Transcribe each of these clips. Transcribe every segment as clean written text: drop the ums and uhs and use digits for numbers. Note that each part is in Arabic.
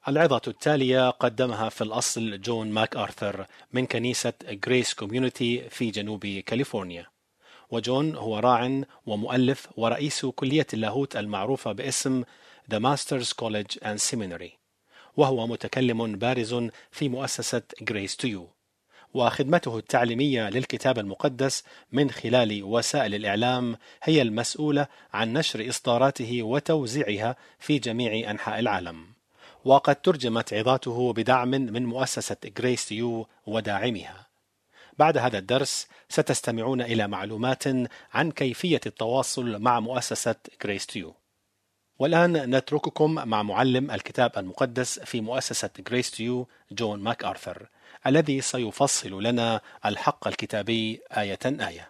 العظة التالية قدمها في الأصل جون ماك آرثر من كنيسة غريس كوميونيتي في جنوب كاليفورنيا. وجون هو راع ومؤلف ورئيس كلية اللاهوت المعروفة باسم The Masters College and Seminary، وهو متكلم بارز في مؤسسة Grace to You، وخدمته التعليمية للكتاب المقدس من خلال وسائل الإعلام هي المسؤولة عن نشر إصداراته وتوزيعها في جميع أنحاء العالم. وقد ترجمت عظاته بدعم من مؤسسة Grace to You وداعمها. بعد هذا الدرس ستستمعون إلى معلومات عن كيفية التواصل مع مؤسسة Grace to You. والآن نترككم مع معلم الكتاب المقدس في مؤسسة Grace to You جون ماك آرثر، الذي سيفصل لنا الحق الكتابي آية آية.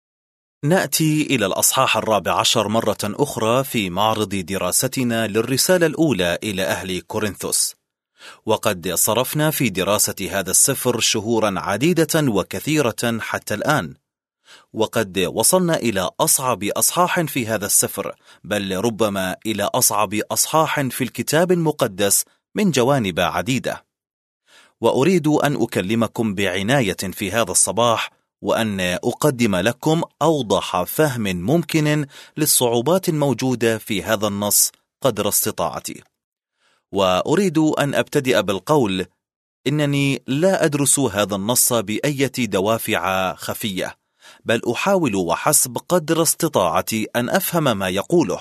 نأتي إلى الأصحاح 14 مرة أخرى في معرض دراستنا للرسالة الأولى إلى أهل كورنثوس، وقد صرفنا في دراسة هذا السفر شهورا عديدة وكثيرة حتى الآن، وقد وصلنا إلى أصعب أصحاح في هذا السفر، بل ربما إلى أصعب أصحاح في الكتاب المقدس من جوانب عديدة. وأريد أن أكلمكم بعناية في هذا الصباح، وأن أقدم لكم أوضح فهم ممكن للصعوبات الموجودة في هذا النص قدر استطاعتي. وأريد أن أبتدئ بالقول إنني لا أدرس هذا النص بأية دوافع خفية، بل أحاول وحسب قدر استطاعتي أن أفهم ما يقوله.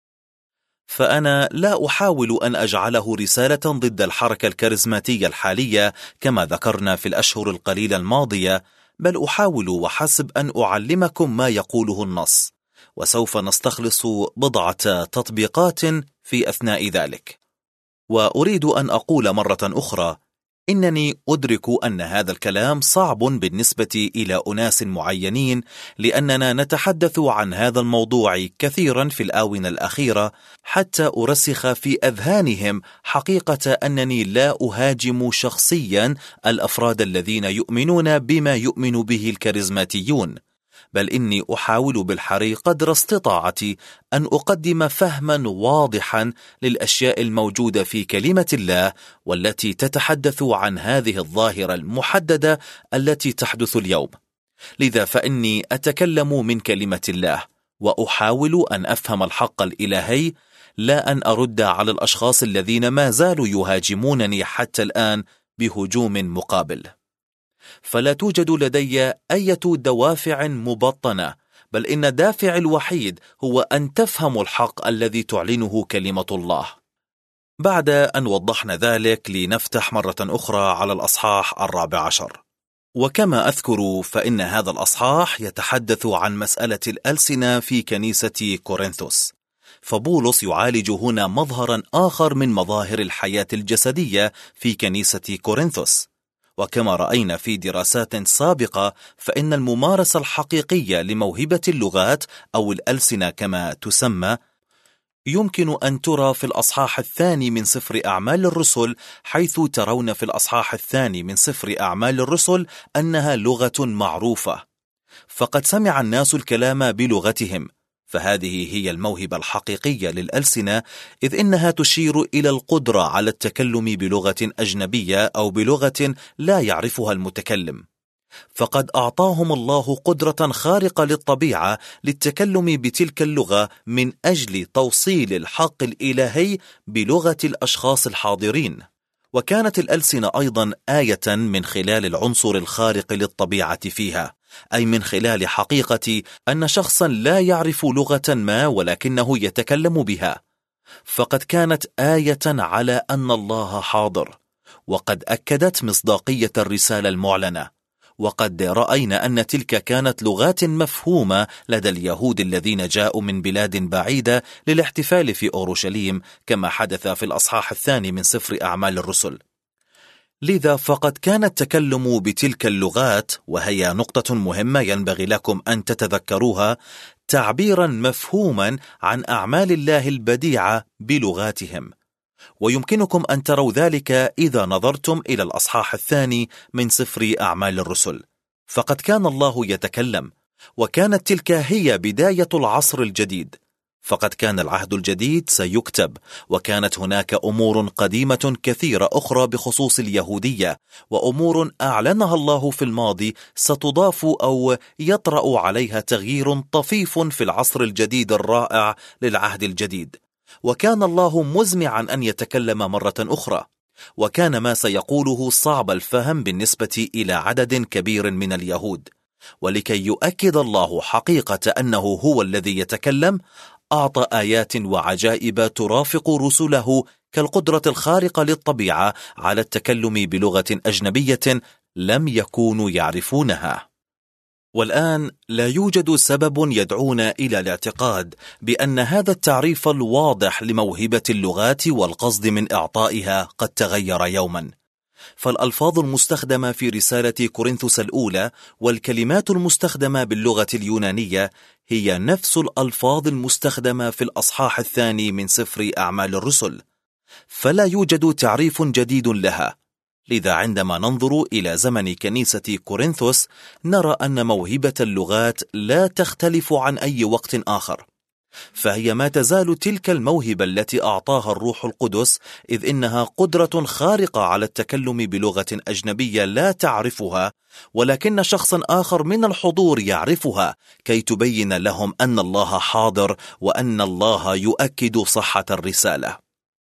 فأنا لا أحاول أن أجعله رسالة ضد الحركة الكاريزماتية الحالية كما ذكرنا في الأشهر القليلة الماضية، بل أحاول وحسب أن أعلمكم ما يقوله النص، وسوف نستخلص بضعة تطبيقات في أثناء ذلك. وأريد أن أقول مرة أخرى إنني أدرك أن هذا الكلام صعب بالنسبة إلى أناس معينين، لأننا نتحدث عن هذا الموضوع كثيرا في الآونة الأخيرة، حتى أرسخ في أذهانهم حقيقة أنني لا أهاجم شخصيا الأفراد الذين يؤمنون بما يؤمن به الكاريزماتيون، بل إني أحاول بالحري قدر استطاعتي أن أقدم فهما واضحا للأشياء الموجودة في كلمة الله، والتي تتحدث عن هذه الظاهرة المحددة التي تحدث اليوم. لذا فإني أتكلم من كلمة الله، وأحاول أن أفهم الحق الإلهي، لا أن أرد على الأشخاص الذين ما زالوا يهاجمونني حتى الآن بهجوم مقابل. فلا توجد لدي أي دوافع مبطنة، بل إن الدافع الوحيد هو أن تفهموا الحق الذي تعلنه كلمة الله. بعد أن وضحنا ذلك، لنفتح مرة أخرى على الأصحاح 14. وكما أذكر فإن هذا الأصحاح يتحدث عن مسألة الألسنة في كنيسة كورنثوس، فبولس يعالج هنا مظهرا آخر من مظاهر الحياة الجسدية في كنيسة كورنثوس. وكما رأينا في دراسات سابقة، فإن الممارسة الحقيقية لموهبة اللغات أو الألسنة كما تسمى يمكن أن ترى في الأصحاح 2 من سفر أعمال الرسل، حيث ترون في الأصحاح 2 من سفر أعمال الرسل أنها لغة معروفة، فقد سمع الناس الكلام بلغتهم، فهذه هي الموهبة الحقيقية للألسنة، إذ إنها تشير إلى القدرة على التكلم بلغة أجنبية أو بلغة لا يعرفها المتكلم. فقد أعطاهم الله قدرة خارقة للطبيعة للتكلم بتلك اللغة من أجل توصيل الحق الإلهي بلغة الأشخاص الحاضرين. وكانت الألسنة أيضا آية من خلال العنصر الخارق للطبيعة فيها، أي من خلال حقيقة أن شخصا لا يعرف لغة ما ولكنه يتكلم بها، فقد كانت آية على أن الله حاضر، وقد أكدت مصداقية الرسالة المعلنة. وقد رأينا أن تلك كانت لغات مفهومة لدى اليهود الذين جاءوا من بلاد بعيدة للاحتفال في أورشليم، كما حدث في الأصحاح 2 من سفر أعمال الرسل. لذا فقد كان التكلم بتلك اللغات، وهي نقطة مهمة ينبغي لكم أن تتذكروها، تعبيرا مفهوما عن أعمال الله البديعة بلغاتهم. ويمكنكم أن تروا ذلك إذا نظرتم إلى الأصحاح 2 من سفر أعمال الرسل، فقد كان الله يتكلم، وكانت تلك هي بداية العصر الجديد. فقد كان العهد الجديد سيكتب، وكانت هناك أمور قديمة كثيرة أخرى بخصوص اليهودية، وأمور أعلنها الله في الماضي ستضاف أو يطرأ عليها تغيير طفيف في العصر الجديد الرائع للعهد الجديد. وكان الله مزمعا أن يتكلم مرة أخرى، وكان ما سيقوله صعب الفهم بالنسبة إلى عدد كبير من اليهود. ولكي يؤكد الله حقيقة أنه هو الذي يتكلم، أعطى آيات وعجائب ترافق رسله، كالقدرة الخارقة للطبيعة على التكلم بلغة أجنبية لم يكونوا يعرفونها. والآن لا يوجد سبب يدعونا إلى الاعتقاد بأن هذا التعريف الواضح لموهبة اللغات والقصد من إعطائها قد تغير يوما. فالألفاظ المستخدمة في رسالة كورنثوس الأولى والكلمات المستخدمة باللغة اليونانية هي نفس الألفاظ المستخدمة في الأصحاح الثاني من سفر أعمال الرسل، فلا يوجد تعريف جديد لها. لذا عندما ننظر إلى زمن كنيسة كورنثوس نرى أن موهبة اللغات لا تختلف عن أي وقت آخر، فهي ما تزال تلك الموهبة التي أعطاها الروح القدس، إذ إنها قدرة خارقة على التكلم بلغة أجنبية لا تعرفها، ولكن شخصا آخر من الحضور يعرفها، كي تبين لهم أن الله حاضر وأن الله يؤكد صحة الرسالة.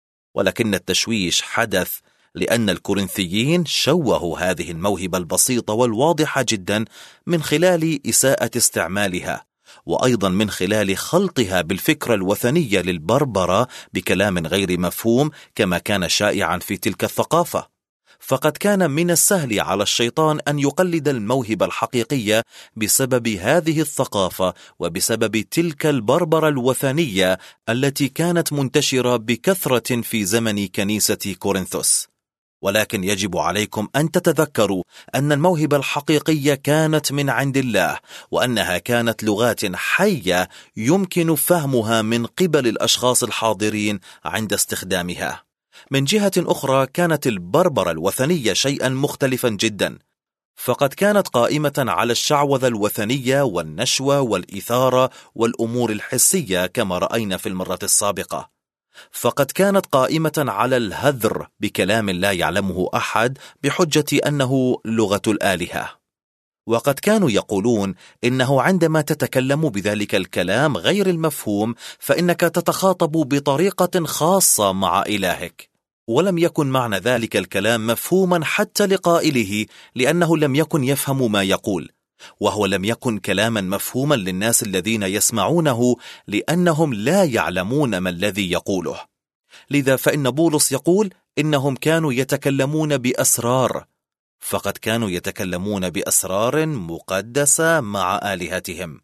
ولكن التشويش حدث لأن الكورنثيين شوهوا هذه الموهبة البسيطة والواضحة جدا من خلال إساءة استعمالها، وأيضا من خلال خلطها بالفكرة الوثنية للبربرة بكلام غير مفهوم كما كان شائعا في تلك الثقافة. فقد كان من السهل على الشيطان أن يقلد الموهبة الحقيقية بسبب هذه الثقافة وبسبب تلك البربرة الوثنية التي كانت منتشرة بكثرة في زمن كنيسة كورنثوس. ولكن يجب عليكم أن تتذكروا أن الموهبة الحقيقية كانت من عند الله، وأنها كانت لغات حية يمكن فهمها من قبل الأشخاص الحاضرين عند استخدامها. من جهة أخرى كانت البربرة الوثنية شيئا مختلفا جدا، فقد كانت قائمة على الشعوذة الوثنية والنشوة والإثارة والأمور الحسية كما رأينا في المرة السابقة. فقد كانت قائمة على الهذر بكلام لا يعلمه أحد بحجة أنه لغة الآلهة. وقد كانوا يقولون إنه عندما تتكلم بذلك الكلام غير المفهوم فإنك تتخاطب بطريقة خاصة مع إلهك، ولم يكن معنى ذلك الكلام مفهوما حتى لقائله، لأنه لم يكن يفهم ما يقول، وهو لم يكن كلاما مفهوما للناس الذين يسمعونه، لأنهم لا يعلمون ما الذي يقوله. لذا فإن بولس يقول إنهم كانوا يتكلمون بأسرار، فقد كانوا يتكلمون بأسرار مقدسة مع آلهتهم.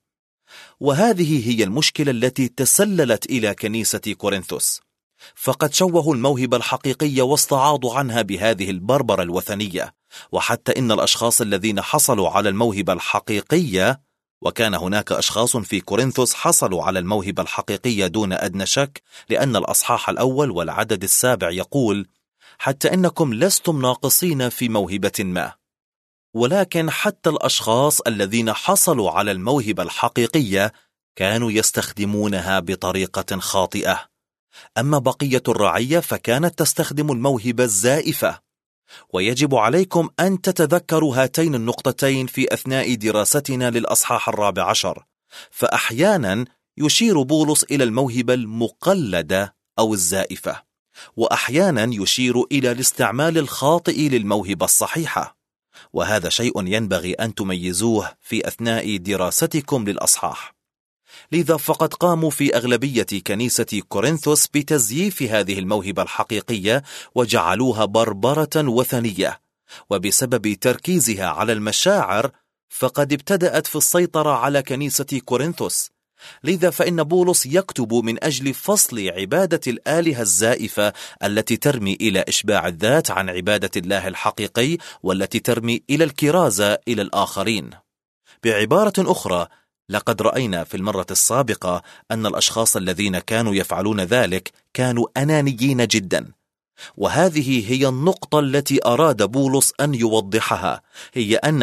وهذه هي المشكلة التي تسللت إلى كنيسة كورنثوس، فقد شوهوا الموهبة الحقيقية واستعاضوا عنها بهذه البربرة الوثنية. وحتى إن الأشخاص الذين حصلوا على الموهبة الحقيقية، وكان هناك أشخاص في كورنثوس حصلوا على الموهبة الحقيقية دون أدنى شك، لأن الأصحاح الأول والعدد 7 يقول: حتى إنكم لستم ناقصين في موهبة ما. ولكن حتى الأشخاص الذين حصلوا على الموهبة الحقيقية كانوا يستخدمونها بطريقة خاطئة. أما بقية الرعية فكانت تستخدم الموهبة الزائفة. ويجب عليكم أن تتذكروا هاتين النقطتين في أثناء دراستنا للأصحاح 14. فأحيانا يشير بولس إلى الموهبة المقلدة أو الزائفة، وأحيانا يشير إلى الاستعمال الخاطئ للموهبة الصحيحة، وهذا شيء ينبغي أن تميزوه في أثناء دراستكم للأصحاح. لذا فقد قاموا في أغلبية كنيسة كورنثوس بتزييف هذه الموهبة الحقيقية وجعلوها بربرة وثنية، وبسبب تركيزها على المشاعر فقد ابتدأت في السيطرة على كنيسة كورنثوس. لذا فإن بولس يكتب من أجل فصل عبادة الآلهة الزائفة التي ترمي إلى إشباع الذات عن عبادة الله الحقيقي، والتي ترمي إلى الكرازة إلى الآخرين. بعبارة أخرى، لقد رأينا في المرة السابقة أن الأشخاص الذين كانوا يفعلون ذلك كانوا أنانيين جدا، وهذه هي النقطة التي أراد بولس أن يوضحها، هي أنه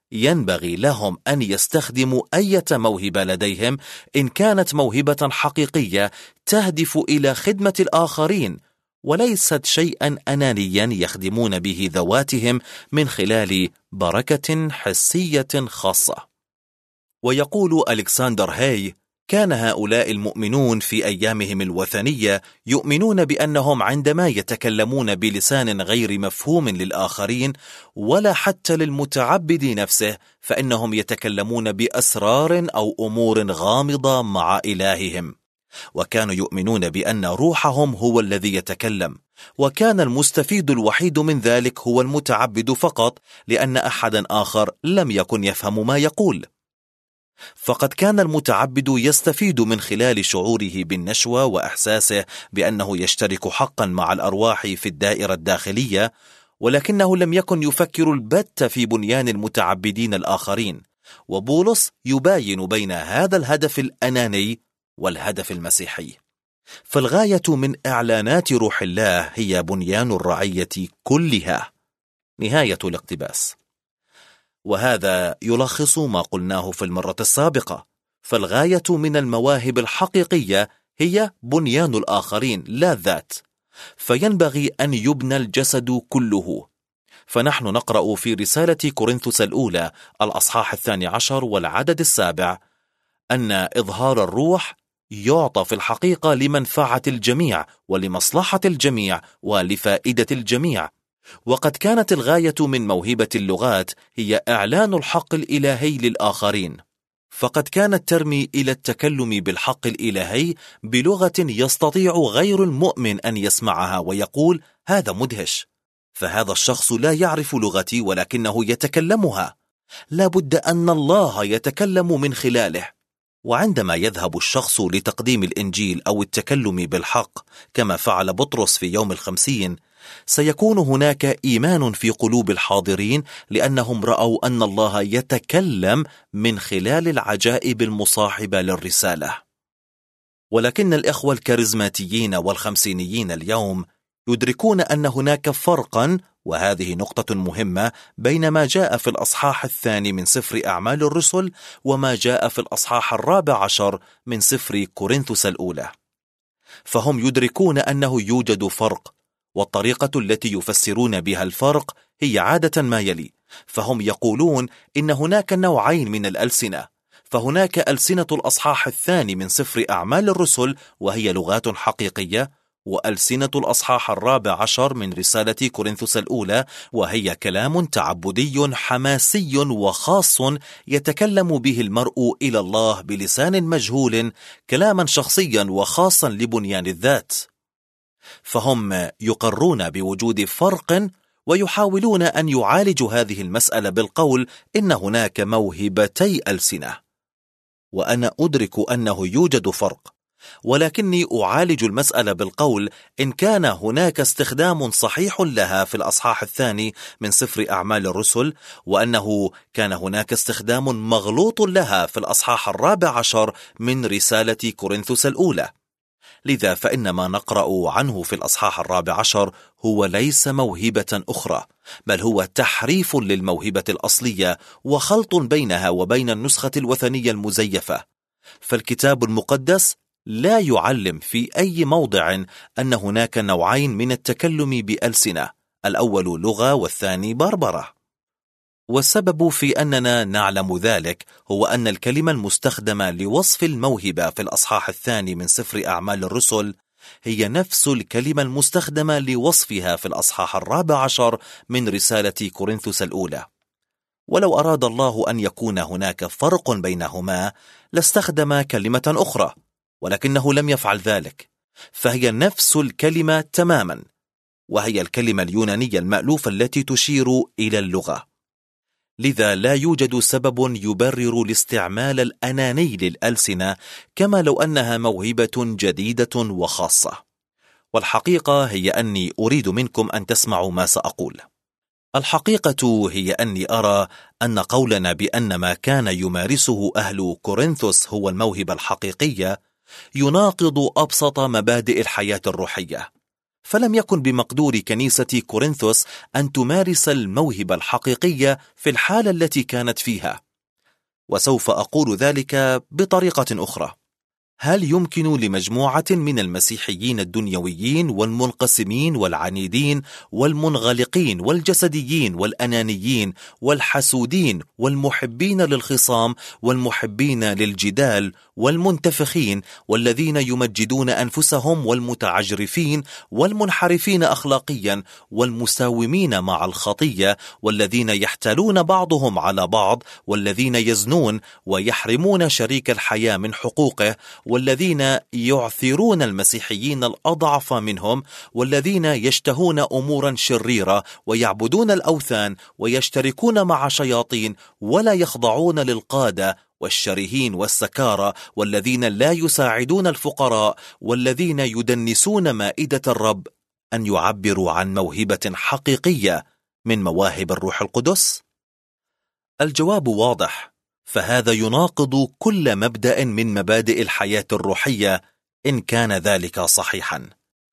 ينبغي لهم أن يستخدموا أي موهبة لديهم إن كانت موهبة حقيقية تهدف إلى خدمة الآخرين، وليست شيئا أنانيا يخدمون به ذواتهم من خلال بركة حسية خاصة. ويقول ألكسندر هاي: كان هؤلاء المؤمنون في أيامهم الوثنية يؤمنون بأنهم عندما يتكلمون بلسان غير مفهوم للآخرين ولا حتى للمتعبد نفسه، فإنهم يتكلمون بأسرار أو أمور غامضة مع إلههم، وكانوا يؤمنون بأن روحهم هو الذي يتكلم، وكان المستفيد الوحيد من ذلك هو المتعبد فقط، لأن أحدا آخر لم يكن يفهم ما يقول. فقد كان المتعبد يستفيد من خلال شعوره بالنشوة وإحساسه بأنه يشترك حقا مع الأرواح في الدائرة الداخلية، ولكنه لم يكن يفكر البتة في بنيان المتعبدين الآخرين. وبولس يباين بين هذا الهدف الأناني والهدف المسيحي. فالغاية من إعلانات روح الله هي بنيان الرعية كلها. نهاية الاقتباس. وهذا يلخص ما قلناه في المرة السابقة، فالغاية من المواهب الحقيقية هي بنيان الآخرين لا الذات، فينبغي أن يبنى الجسد كله. فنحن نقرأ في رسالة كورنثوس الأولى الأصحاح 12 والعدد 7 أن إظهار الروح يعطى في الحقيقة لمنفعة الجميع ولمصلحة الجميع ولفائدة الجميع. وقد كانت الغاية من موهبة اللغات هي إعلان الحق الإلهي للآخرين، فقد كانت ترمي إلى التكلم بالحق الإلهي بلغة يستطيع غير المؤمن أن يسمعها ويقول: هذا مدهش، فهذا الشخص لا يعرف لغتي ولكنه يتكلمها، لا بد أن الله يتكلم من خلاله. وعندما يذهب الشخص لتقديم الإنجيل أو التكلم بالحق كما فعل بطرس في يوم 50، سيكون هناك إيمان في قلوب الحاضرين، لأنهم رأوا أن الله يتكلم من خلال العجائب المصاحبة للرسالة. ولكن الإخوة الكاريزماتيين والخمسينيين اليوم يدركون أن هناك فرقا، وهذه نقطة مهمة، بين ما جاء في الأصحاح 2 من سفر أعمال الرسل وما جاء في الأصحاح 14 من سفر كورنثوس الأولى. فهم يدركون أنه يوجد فرق، والطريقة التي يفسرون بها الفرق هي عادة ما يلي. فهم يقولون إن هناك نوعين من الألسنة، فهناك ألسنة الأصحاح 2 من سفر أعمال الرسل وهي لغات حقيقية، وألسنة الأصحاح 14 من رسالة كورنثوس الأولى وهي كلام تعبدي حماسي وخاص يتكلم به المرء إلى الله بلسان مجهول، كلاما شخصيا وخاصا لبنيان الذات. فهم يقرون بوجود فرق ويحاولون أن يعالجوا هذه المسألة بالقول إن هناك موهبتي ألسنة. وأنا أدرك أنه يوجد فرق، ولكني أعالج المسألة بالقول إن كان هناك استخدام صحيح لها في الأصحاح 2 من سفر أعمال الرسل، وأنه كان هناك استخدام مغلوط لها في الأصحاح 14 من رسالة كورنثوس الأولى. لذا فإن ما نقرأ عنه في الأصحاح 14 هو ليس موهبة أخرى، بل هو تحريف للموهبة الأصلية وخلط بينها وبين النسخة الوثنية المزيفة. فالكتاب المقدس لا يعلم في أي موضع أن هناك نوعين من التكلم بألسنة، الأول لغة والثاني بربرة. والسبب في أننا نعلم ذلك هو أن الكلمة المستخدمة لوصف الموهبة في الأصحاح 2 من سفر أعمال الرسل هي نفس الكلمة المستخدمة لوصفها في الأصحاح 14 من رسالة كورنثوس الأولى. ولو أراد الله أن يكون هناك فرق بينهما لاستخدم كلمة أخرى، ولكنه لم يفعل ذلك، فهي نفس الكلمة تماما، وهي الكلمة اليونانية المألوفة التي تشير إلى اللغة. لذا لا يوجد سبب يبرر الاستعمال الأناني للألسنة، كما لو أنها موهبة جديدة وخاصة. والحقيقة هي أني أريد منكم أن تسمعوا ما سأقول. الحقيقة هي أني أرى أن قولنا بأن ما كان يمارسه أهل كورنثوس هو الموهبة الحقيقية يناقض أبسط مبادئ الحياة الروحية. فلم يكن بمقدور كنيسة كورنثوس أن تمارس الموهبة الحقيقية في الحالة التي كانت فيها. وسوف أقول ذلك بطريقة أخرى: هل يمكن لمجموعة من المسيحيين الدنيويين والمنقسمين والعنيدين والمنغلقين والجسديين والأنانيين والحسودين والمحبين للخصام والمحبين للجدال والمنتفخين والذين يمجدون أنفسهم والمتعجرفين والمنحرفين أخلاقيا والمساومين مع الخطية والذين يحتالون بعضهم على بعض والذين يزنون ويحرمون شريك الحياة من حقوقه والذين يعثرون المسيحيين الأضعف منهم والذين يشتهون أمورا شريرة ويعبدون الأوثان ويشتركون مع شياطين ولا يخضعون للقادة والشرهين والسكارى والذين لا يساعدون الفقراء والذين يدنسون مائدة الرب أن يعبروا عن موهبة حقيقية من مواهب الروح القدس؟ الجواب واضح، فهذا يناقض كل مبدأ من مبادئ الحياة الروحية إن كان ذلك صحيحا.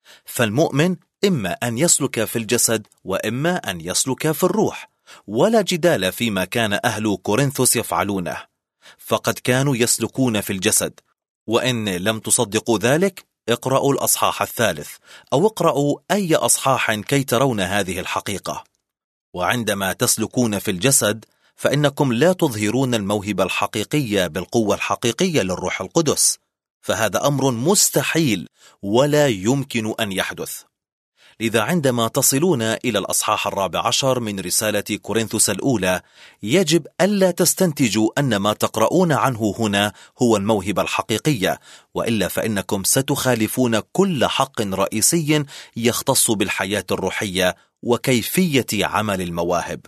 فالمؤمن إما أن يسلك في الجسد وإما أن يسلك في الروح، ولا جدال فيما كان أهل كورنثوس يفعلونه، فقد كانوا يسلكون في الجسد. وإن لم تصدقوا ذلك اقرأوا الأصحاح 3 أو اقرأوا أي أصحاح كي ترون هذه الحقيقة. وعندما تسلكون في الجسد فإنكم لا تظهرون الموهبة الحقيقية بالقوة الحقيقية للروح القدس، فهذا أمر مستحيل ولا يمكن أن يحدث. لذا عندما تصلون إلى الأصحاح 14 من رسالة كورنثوس الأولى يجب ألا تستنتجوا أن ما تقرؤون عنه هنا هو الموهبة الحقيقية، وإلا فإنكم ستخالفون كل حق رئيسي يختص بالحياة الروحية وكيفية عمل المواهب.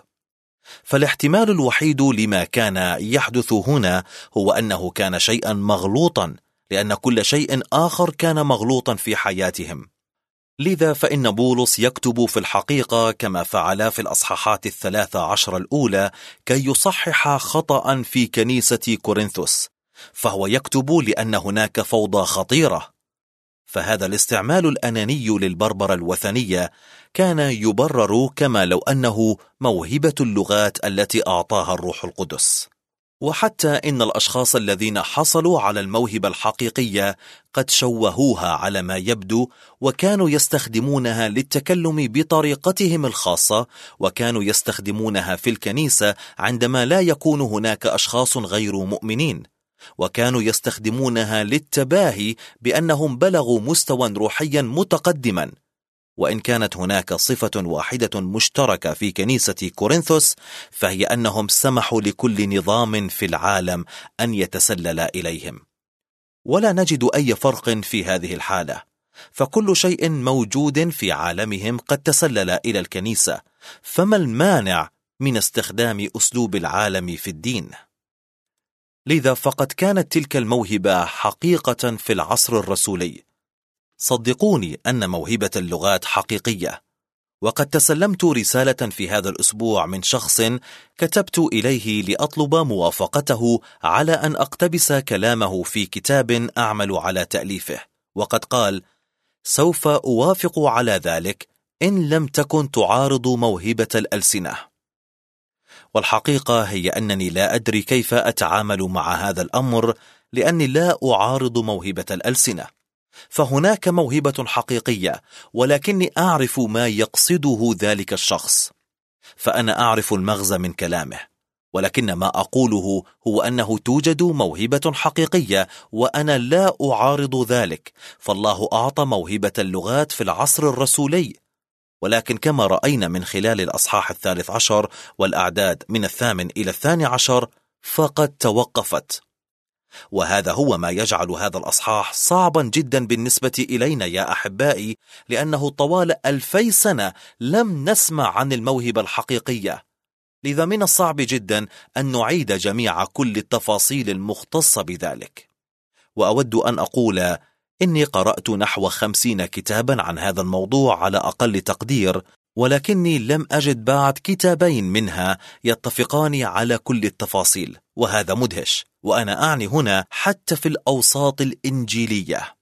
فالاحتمال الوحيد لما كان يحدث هنا هو أنه كان شيئا مغلوطا، لأن كل شيء آخر كان مغلوطا في حياتهم. لذا فإن بولس يكتب في الحقيقة كما فعل في الأصحاحات 13 الأولى كي يصحح خطأ في كنيسة كورنثوس، فهو يكتب لأن هناك فوضى خطيرة. فهذا الاستعمال الأناني للبربرة الوثنية كان يبرر كما لو أنه موهبة اللغات التي أعطاها الروح القدس. وحتى إن الأشخاص الذين حصلوا على الموهبة الحقيقية قد شوهوها على ما يبدو، وكانوا يستخدمونها للتكلم بطريقتهم الخاصة، وكانوا يستخدمونها في الكنيسة عندما لا يكون هناك أشخاص غير مؤمنين، وكانوا يستخدمونها للتباهي بأنهم بلغوا مستوى روحيا متقدما. وإن كانت هناك صفة واحدة مشتركة في كنيسة كورنثوس فهي أنهم سمحوا لكل نظام في العالم أن يتسلل إليهم. ولا نجد أي فرق في هذه الحالة، فكل شيء موجود في عالمهم قد تسلل إلى الكنيسة، فما المانع من استخدام أسلوب العالم في الدين؟ لذا فقد كانت تلك الموهبة حقيقة في العصر الرسولي. صدقوني أن موهبة اللغات حقيقية، وقد تسلمت رسالة في هذا الأسبوع من شخص كتبت إليه لأطلب موافقته على أن أقتبس كلامه في كتاب أعمل على تأليفه، وقد قال: سوف أوافق على ذلك إن لم تكن تعارض موهبة الألسنة. والحقيقة هي أنني لا أدري كيف أتعامل مع هذا الأمر، لأني لا أعارض موهبة الألسنة، فهناك موهبة حقيقية، ولكني أعرف ما يقصده ذلك الشخص، فأنا أعرف المغزى من كلامه، ولكن ما أقوله هو أنه توجد موهبة حقيقية، وأنا لا أعارض ذلك، فالله أعطى موهبة اللغات في العصر الرسولي، ولكن كما رأينا من خلال الأصحاح 13 والأعداد من 8 إلى 12 فقد توقفت. وهذا هو ما يجعل هذا الأصحاح صعبا جدا بالنسبة إلينا يا أحبائي، لأنه طوال 2000 سنة لم نسمع عن الموهبة الحقيقية، لذا من الصعب جدا أن نعيد جميع كل التفاصيل المختصة بذلك. وأود أن أقول إني قرأت نحو 50 كتابا عن هذا الموضوع على أقل تقدير، ولكني لم أجد بعد كتابين منها يتفقان على كل التفاصيل، وهذا مدهش، وأنا أعني هنا حتى في الأوساط الإنجيلية.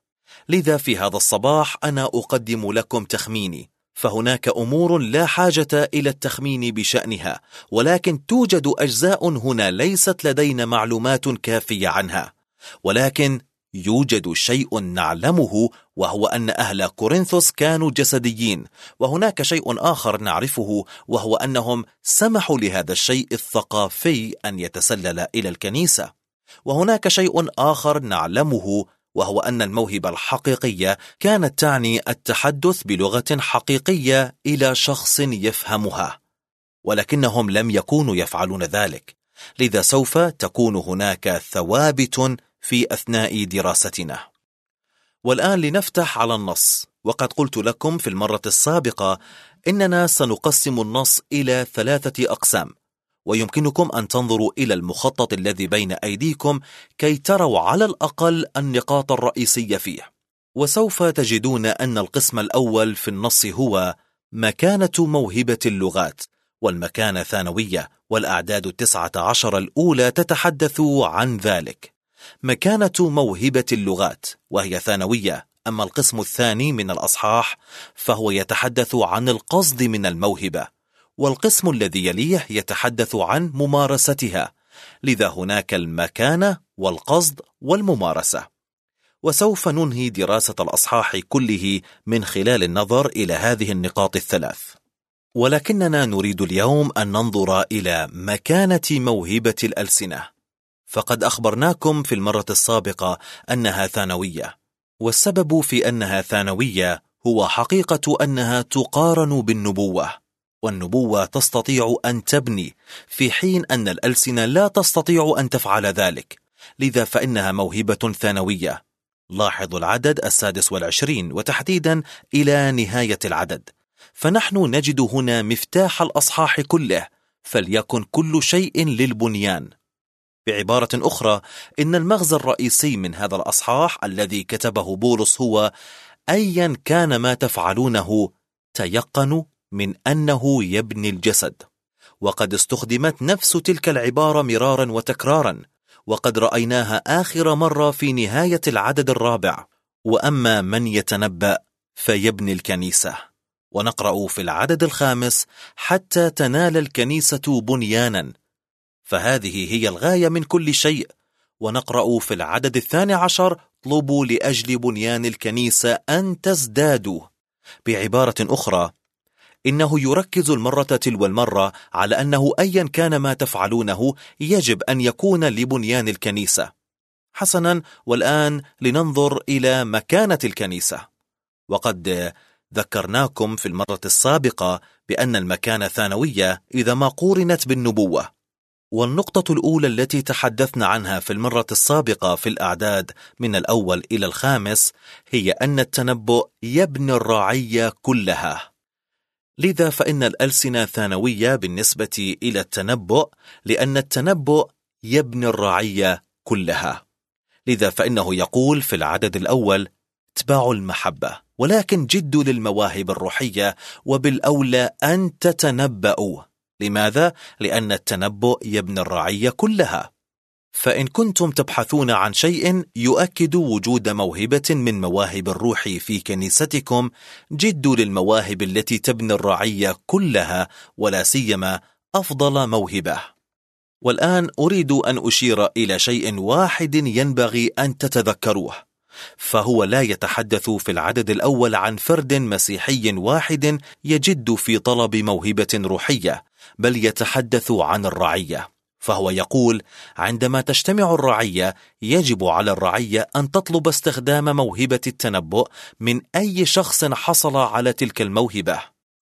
لذا في هذا الصباح أنا أقدم لكم تخميني، فهناك أمور لا حاجة إلى التخمين بشأنها، ولكن توجد أجزاء هنا ليست لدينا معلومات كافية عنها، ولكن يوجد شيء نعلمه، وهو أن أهل كورنثوس كانوا جسديين، وهناك شيء آخر نعرفه، وهو أنهم سمحوا لهذا الشيء الثقافي أن يتسلل إلى الكنيسة. وهناك شيء آخر نعلمه، وهو أن الموهبة الحقيقية كانت تعني التحدث بلغة حقيقية إلى شخص يفهمها، ولكنهم لم يكونوا يفعلون ذلك، لذا سوف تكون هناك ثوابت في أثناء دراستنا. والآن لنفتح على النص، وقد قلت لكم في المرة السابقة إننا سنقسم النص إلى 3 أقسام، ويمكنكم أن تنظروا إلى المخطط الذي بين أيديكم كي تروا على الأقل النقاط الرئيسية فيه. وسوف تجدون أن القسم الأول في النص هو مكانة موهبة اللغات، والمكانة ثانوية، والأعداد 19 الأولى تتحدث عن ذلك. مكانة موهبة اللغات وهي ثانوية، أما القسم الثاني من الأصحاح فهو يتحدث عن القصد من الموهبة، والقسم الذي يليه يتحدث عن ممارستها، لذا هناك المكانة والقصد والممارسة. وسوف ننهي دراسة الأصحاح كله من خلال النظر إلى هذه النقاط ال3، ولكننا نريد اليوم أن ننظر إلى مكانة موهبة الألسنة. فقد أخبرناكم في المرة السابقة أنها ثانوية، والسبب في أنها ثانوية هو حقيقة أنها تقارن بالنبوة، والنبوة تستطيع أن تبني، في حين أن الألسنة لا تستطيع أن تفعل ذلك، لذا فإنها موهبة ثانوية. لاحظوا العدد 26 وتحديدا إلى نهاية العدد، فنحن نجد هنا مفتاح الأصحاح كله، فليكن كل شيء للبنيان. بعبارة أخرى، إن المغزى الرئيسي من هذا الأصحاح الذي كتبه بولس هو أيا كان ما تفعلونه تيقنوا من أنه يبني الجسد. وقد استخدمت نفس تلك العبارة مرارا وتكرارا، وقد رأيناها آخر مرة في نهاية العدد 4: وأما من يتنبأ فيبني الكنيسة. ونقرأ في العدد 5: حتى تنال الكنيسة بنيانا، فهذه هي الغاية من كل شيء. ونقرأ في العدد 12: اطلبوا لأجل بنيان الكنيسة أن تزدادوا. بعبارة أخرى، إنه يركز المرة تلو المرة على أنه أيا كان ما تفعلونه يجب أن يكون لبنيان الكنيسة. حسنا، والآن لننظر إلى مكانة الكنيسة. وقد ذكرناكم في المرة السابقة بأن المكانة ثانوية إذا ما قورنت بالنبوة. والنقطة الأولى التي تحدثنا عنها في المرة السابقة في الأعداد من 1 إلى 5 هي أن التنبؤ يبني الرعية كلها. لذا فإن الألسنة ثانوية بالنسبة إلى التنبؤ، لأن التنبؤ يبني الرعية كلها. لذا فإنه يقول في العدد 1: اتبعوا المحبة، ولكن جدوا للمواهب الروحية، وبالأولى أن تتنبأوا. لماذا؟ لأن التنبؤ يبني الرعية كلها. فإن كنتم تبحثون عن شيء يؤكد وجود موهبة من مواهب الروح في كنيستكم، جدوا للمواهب التي تبني الرعية كلها، ولا سيما أفضل موهبة. والآن أريد أن أشير إلى شيء واحد ينبغي أن تتذكروه، فهو لا يتحدث في العدد 1 عن فرد مسيحي واحد يجد في طلب موهبة روحية، بل يتحدث عن الرعية. فهو يقول: عندما تجتمع الرعية يجب على الرعية أن تطلب استخدام موهبة التنبؤ من أي شخص حصل على تلك الموهبة.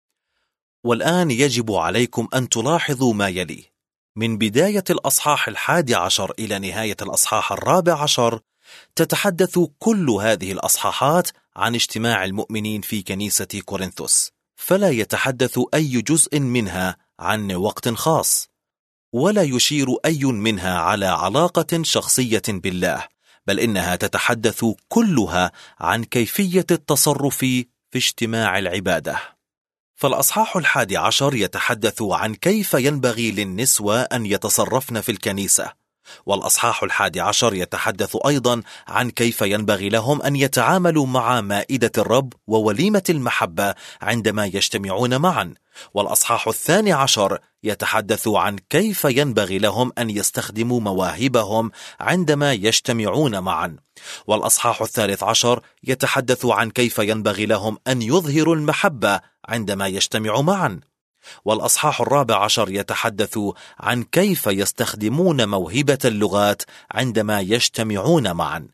والآن يجب عليكم أن تلاحظوا ما يلي: من بداية الأصحاح 11 إلى نهاية الأصحاح 14 تتحدث كل هذه الأصحاحات عن اجتماع المؤمنين في كنيسة كورنثوس، فلا يتحدث أي جزء منها عن وقت خاص، ولا يشير أي منها على علاقة شخصية بالله، بل إنها تتحدث كلها عن كيفية التصرف في اجتماع العبادة. فالأصحاح 11 يتحدث عن كيف ينبغي للنسوة أن يتصرفن في الكنيسة، والأصحاح 11 يتحدث أيضا عن كيف ينبغي لهم أن يتعاملوا مع مائدة الرب ووليمة المحبة عندما يجتمعون معا. والأصحاح 12 يتحدث عن كيف ينبغي لهم أن يستخدموا مواهبهم عندما يجتمعون معا. والأصحاح 13 يتحدث عن كيف ينبغي لهم أن يظهروا المحبة عندما يجتمعوا معا. والأصحاح 14 يتحدث عن كيف يستخدمون موهبة اللغات عندما يجتمعون معا.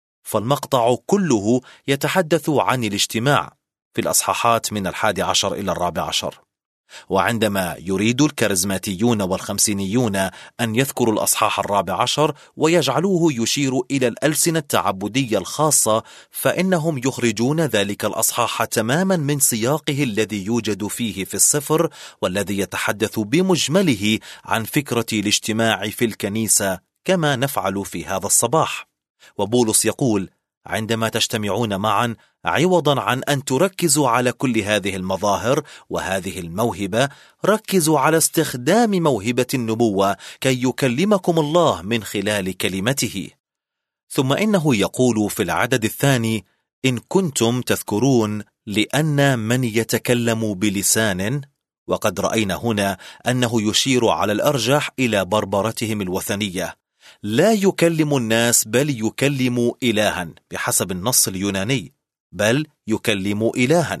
فالمقطع كله يتحدث عن الاجتماع في الأصحاحات من 11 إلى 14. وعندما يريد الكاريزماتيون والخمسينيون أن يذكروا الأصحاح 14 ويجعلوه يشير إلى الألسنة التعبدية الخاصة، فإنهم يخرجون ذلك الأصحاح تماما من سياقه الذي يوجد فيه في السفر، والذي يتحدث بمجمله عن فكرة الاجتماع في الكنيسة كما نفعل في هذا الصباح. وبولس يقول: عندما تجتمعون معا، عوضا عن أن تركزوا على كل هذه المظاهر وهذه الموهبة، ركزوا على استخدام موهبة النبوة كي يكلمكم الله من خلال كلمته. ثم إنه يقول في العدد الثاني: إن كنتم تذكرون لأن من يتكلم بلسان. وقد رأينا هنا أنه يشير على الأرجح إلى بربرتهم الوثنية. لا يكلم الناس بل يكلم إلها بحسب النص اليوناني، بل يكلم إلها.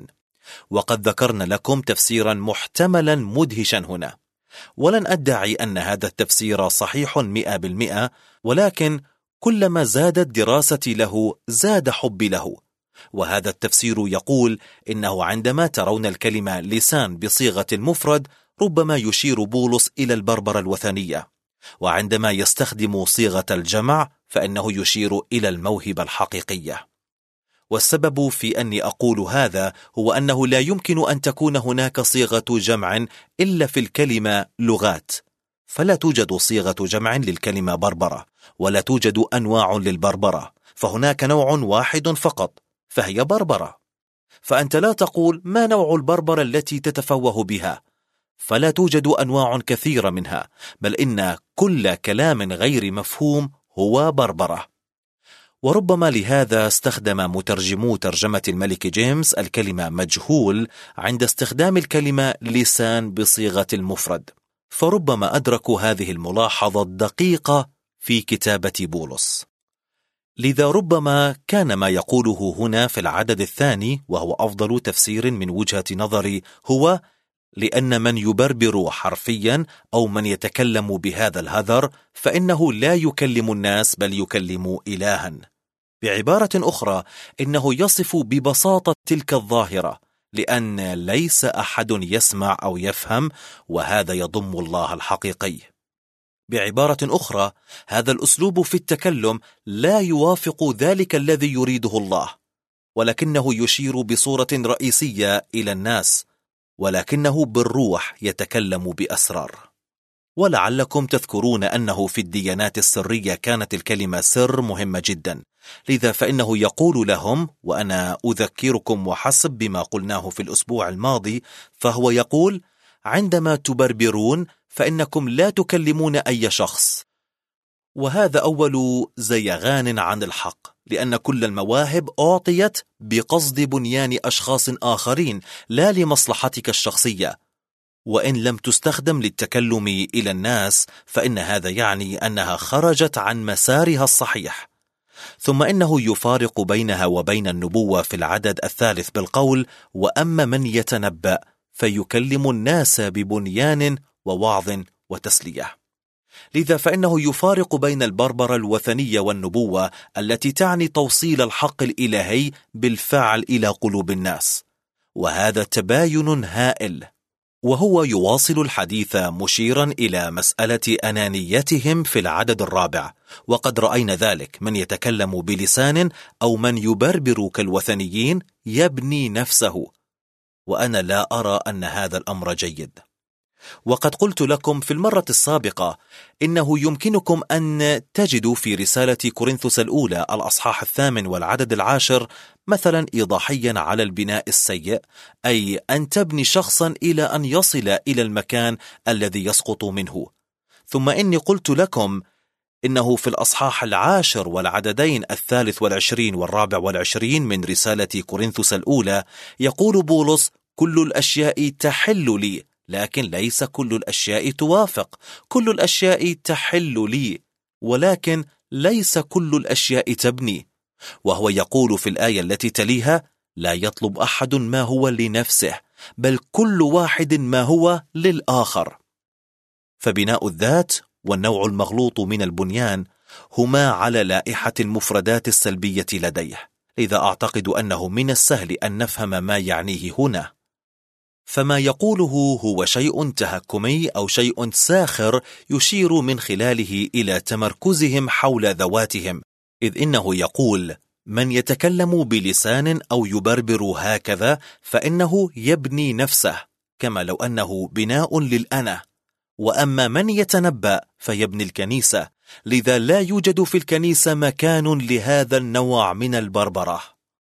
وقد ذكرنا لكم تفسيرا محتملا مدهشا هنا، ولن أدعي أن هذا التفسير صحيح 100%، ولكن كلما زادت دراستي له زاد حبي له. وهذا التفسير يقول إنه عندما ترون الكلمة لسان بصيغة المفرد، ربما يشير بولس إلى البربرة الوثنية، وعندما يستخدم صيغة الجمع فإنه يشير إلى الموهبة الحقيقية. والسبب في أني أقول هذا هو أنه لا يمكن أن تكون هناك صيغة جمع إلا في الكلمة لغات، فلا توجد صيغة جمع للكلمة بربرة، ولا توجد أنواع للبربرة، فهناك نوع واحد فقط، فهي بربرة. فأنت لا تقول ما نوع البربرة التي تتفوه بها، فلا توجد أنواع كثيرة منها، بل إن كل كلام غير مفهوم هو بربرة. وربما لهذا استخدم مترجمو ترجمة الملك جيمس الكلمة مجهول عند استخدام الكلمة لسان بصيغة المفرد، فربما أدركوا هذه الملاحظة الدقيقة في كتابة بولس. لذا ربما كان ما يقوله هنا في العدد الثاني، وهو أفضل تفسير من وجهة نظري، هو لأن من يبربر حرفيا أو من يتكلم بهذا الهذر فإنه لا يكلم الناس بل يكلم إلها. بعبارة أخرى، إنه يصف ببساطة تلك الظاهرة، لأن ليس أحد يسمع أو يفهم، وهذا يضم الله الحقيقي. بعبارة أخرى، هذا الأسلوب في التكلم لا يوافق ذلك الذي يريده الله، ولكنه يشير بصورة رئيسية إلى الناس، ولكنه بالروح يتكلم بأسرار. ولعلكم تذكرون أنه في الديانات السرية كانت الكلمة سر مهمة جدا، لذا فإنه يقول لهم، وأنا أذكركم وحسب بما قلناه في الأسبوع الماضي، فهو يقول: عندما تبربرون فإنكم لا تكلمون أي شخص. وهذا أول زيغان عن الحق، لأن كل المواهب أعطيت بقصد بنيان أشخاص آخرين لا لمصلحتك الشخصية، وإن لم تستخدم للتكلم إلى الناس فإن هذا يعني أنها خرجت عن مسارها الصحيح. ثم إنه يفارق بينها وبين النبوة في العدد الثالث بالقول: وأما من يتنبأ فيكلم الناس ببنيان ووعظ وتسلية. لذا فإنه يفارق بين البربرة الوثنية والنبوة التي تعني توصيل الحق الإلهي بالفعل إلى قلوب الناس، وهذا تباين هائل. وهو يواصل الحديث مشيرا إلى مسألة أنانيتهم في العدد الرابع، وقد رأينا ذلك: من يتكلم بلسان أو من يبربر كالوثنيين يبني نفسه، وأنا لا أرى أن هذا الأمر جيد. وقد قلت لكم في المرة السابقة إنه يمكنكم أن تجدوا في رسالة كورنثوس الأولى الأصحاح 8 والعدد 10 مثلا إيضاحيا على البناء السيء، أي أن تبني شخصا إلى أن يصل إلى المكان الذي يسقط منه. ثم إني قلت لكم إنه في الأصحاح 10 والعددين 23 و24 من رسالة كورنثوس الأولى يقول بولس: كل الأشياء تحل لي، لكن ليس كل الأشياء توافق. كل الأشياء تحل لي، ولكن ليس كل الأشياء تبني. وهو يقول في الآية التي تليها: لا يطلب أحد ما هو لنفسه، بل كل واحد ما هو للآخر. فبناء الذات والنوع المغلوط من البنيان هما على لائحة المفردات السلبية لديه، لذا أعتقد أنه من السهل أن نفهم ما يعنيه هنا. فما يقوله هو شيء تهكمي أو شيء ساخر يشير من خلاله إلى تمركزهم حول ذواتهم، إذ إنه يقول: من يتكلم بلسان أو يبربر هكذا فإنه يبني نفسه، كما لو أنه بناء للأنا. وأما من يتنبأ فيبني الكنيسة، لذا لا يوجد في الكنيسة مكان لهذا النوع من البربرة.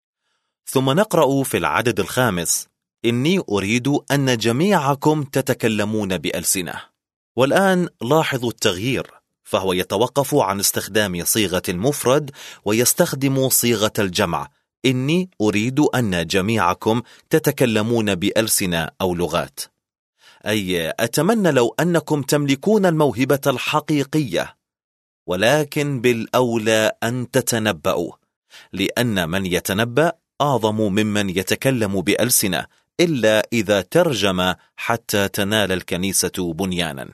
ثم نقرأ في العدد 5: إني أريد أن جميعكم تتكلمون بألسنة. والآن لاحظوا التغيير، فهو يتوقف عن استخدام صيغة المفرد ويستخدم صيغة الجمع: إني أريد أن جميعكم تتكلمون بألسنة أو لغات، أي أتمنى لو أنكم تملكون الموهبة الحقيقية، ولكن بالأولى أن تتنبأوا، لأن من يتنبأ أعظم ممن يتكلم بألسنة، إلا إذا ترجم حتى تنال الكنيسة بنيانا.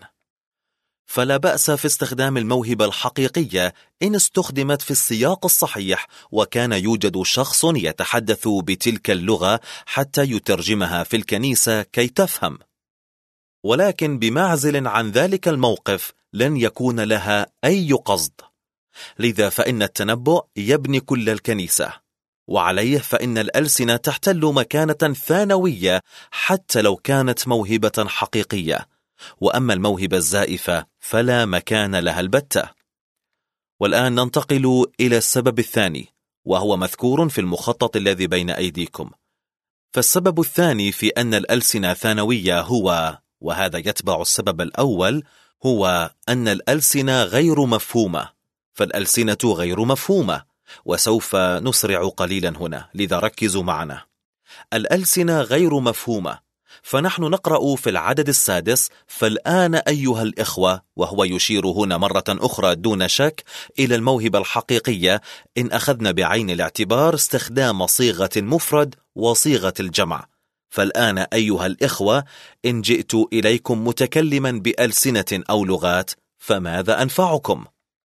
فلا بأس في استخدام الموهبة الحقيقية إن استخدمت في السياق الصحيح، وكان يوجد شخص يتحدث بتلك اللغة حتى يترجمها في الكنيسة كي تفهم. ولكن بمعزل عن ذلك الموقف لن يكون لها أي قصد. لذا فإن التنبؤ يبني كل الكنيسة، وعليه فإن الألسنة تحتل مكانة ثانوية حتى لو كانت موهبة حقيقية، وأما الموهبة الزائفة فلا مكان لها البتة. والآن ننتقل إلى السبب الثاني، وهو مذكور في المخطط الذي بين أيديكم. فالسبب الثاني في أن الألسنة ثانوية هو، وهذا يتبع السبب الأول، هو أن الألسنة غير مفهومة. فالألسنة غير مفهومة، وسوف نسرع قليلا هنا، لذا ركزوا معنا. الألسنة غير مفهومة، فنحن نقرأ في العدد 6: فالآن أيها الإخوة، وهو يشير هنا مرة أخرى دون شك إلى الموهبة الحقيقية إن أخذنا بعين الاعتبار استخدام صيغة المفرد وصيغة الجمع. فالآن أيها الإخوة إن جئت إليكم متكلما بألسنة أو لغات فماذا أنفعكم؟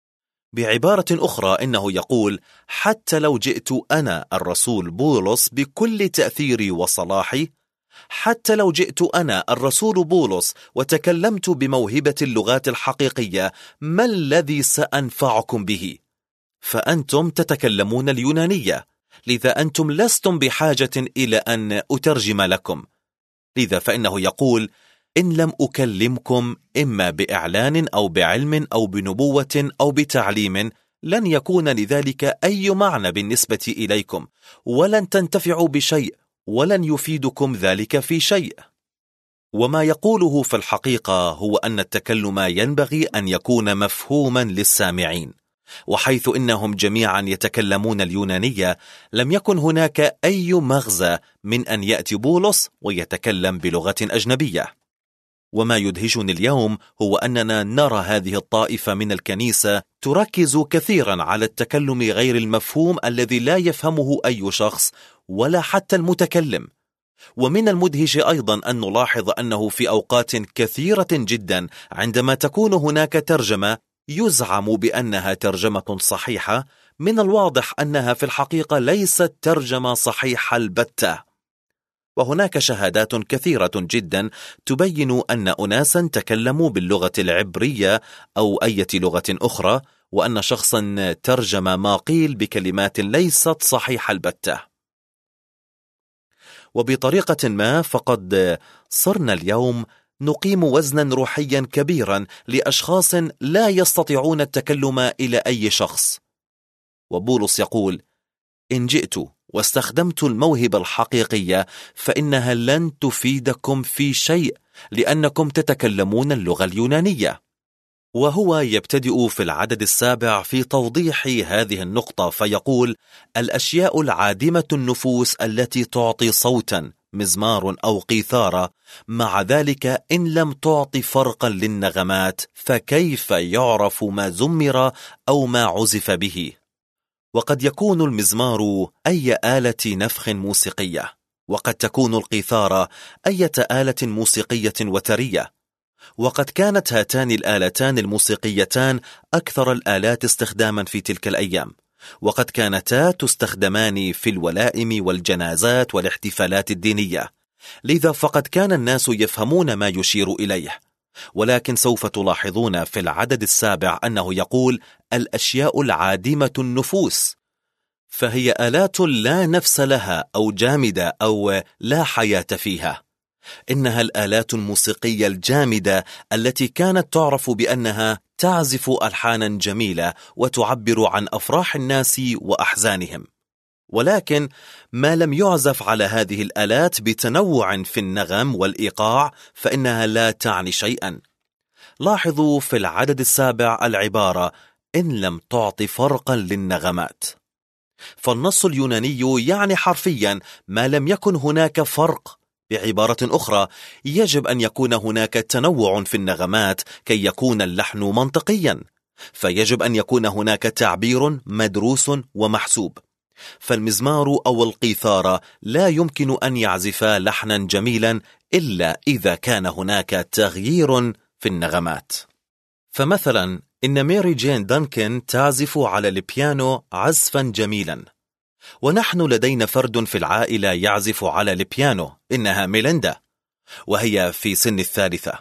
بعبارة أخرى إنه يقول: حتى لو جئت أنا الرسول بولس بكل تأثيري وصلاحي، حتى لو جئت أنا الرسول بولس وتكلمت بموهبة اللغات الحقيقية، ما الذي سأنفعكم به؟ فأنتم تتكلمون اليونانية، لذا أنتم لستم بحاجة إلى أن أترجم لكم. لذا فإنه يقول: إن لم أكلمكم إما بإعلان أو بعلم أو بنبوة أو بتعليم، لن يكون لذلك أي معنى بالنسبة إليكم، ولن تنتفعوا بشيء، ولن يفيدكم ذلك في شيء. وما يقوله في الحقيقة هو أن التكلم ينبغي أن يكون مفهوما للسامعين، وحيث إنهم جميعا يتكلمون اليونانية، لم يكن هناك أي مغزى من أن يأتي بولس ويتكلم بلغة أجنبية. وما يدهشني اليوم هو أننا نرى هذه الطائفة من الكنيسة تركز كثيرا على التكلم غير المفهوم الذي لا يفهمه أي شخص ولا حتى المتكلم. ومن المدهش أيضا أن نلاحظ أنه في أوقات كثيرة جدا عندما تكون هناك ترجمة يزعم بأنها ترجمة صحيحة، من الواضح أنها في الحقيقة ليست ترجمة صحيحة البتة. وهناك شهادات كثيرة جدا تبين أن أناسا تكلموا باللغة العبرية أو أي لغة أخرى، وأن شخصا ترجم ما قيل بكلمات ليست صحيحة البتة. وبطريقة ما فقد صرنا اليوم نقيم وزنا روحيا كبيرا لأشخاص لا يستطيعون التكلم إلى أي شخص. وبولس يقول: إن جئت واستخدمت الموهبة الحقيقية فإنها لن تفيدكم في شيء، لأنكم تتكلمون اللغة اليونانية. وهو يبتدئ في العدد 7 في توضيح هذه النقطة فيقول: الأشياء العادمة النفوس التي تعطي صوتا مزمار أو قيثارة، مع ذلك إن لم تعطي فرقا للنغمات فكيف يعرف ما زمر أو ما عزف به؟ وقد يكون المزمار أي آلة نفخ موسيقية، وقد تكون القيثارة أي آلة موسيقية وترية، وقد كانت هاتان الآلتان الموسيقيتان أكثر الآلات استخداما في تلك الأيام، وقد كانتا تستخدمان في الولائم والجنازات والاحتفالات الدينية، لذا فقد كان الناس يفهمون ما يشير إليه. ولكن سوف تلاحظون في العدد 7 أنه يقول: الأشياء العادمة النفوس، فهي آلات لا نفس لها أو جامدة أو لا حياة فيها. إنها الآلات الموسيقية الجامدة التي كانت تعرف بأنها تعزف ألحانا جميلة وتعبر عن أفراح الناس وأحزانهم، ولكن ما لم يعزف على هذه الآلات بتنوع في النغم والإيقاع فإنها لا تعني شيئا. لاحظوا في العدد 7 العبارة: إن لم تعطي فرقا للنغمات، فالنص اليوناني يعني حرفيا ما لم يكن هناك فرق. بعبارة أخرى، يجب أن يكون هناك تنوع في النغمات كي يكون اللحن منطقيا، فيجب أن يكون هناك تعبير مدروس ومحسوب. فالمزمار أو القيثارة لا يمكن أن يعزفا لحنا جميلا إلا إذا كان هناك تغيير في النغمات. فمثلا إن ماري جين دانكن تعزف على البيانو عزفا جميلا، ونحن لدينا فرد في العائلة يعزف على البيانو، إنها ميليندا، وهي في سن 3،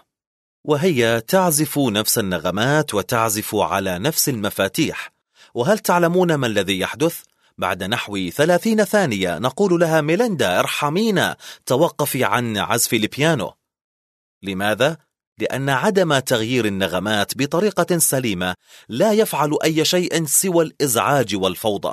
وهي تعزف نفس النغمات وتعزف على نفس المفاتيح. وهل تعلمون ما الذي يحدث؟ بعد نحو 30 ثانية نقول لها: ميليندا ارحمينا، توقفي عن عزف البيانو. لماذا؟ لأن عدم تغيير النغمات بطريقة سليمة لا يفعل أي شيء سوى الإزعاج والفوضى.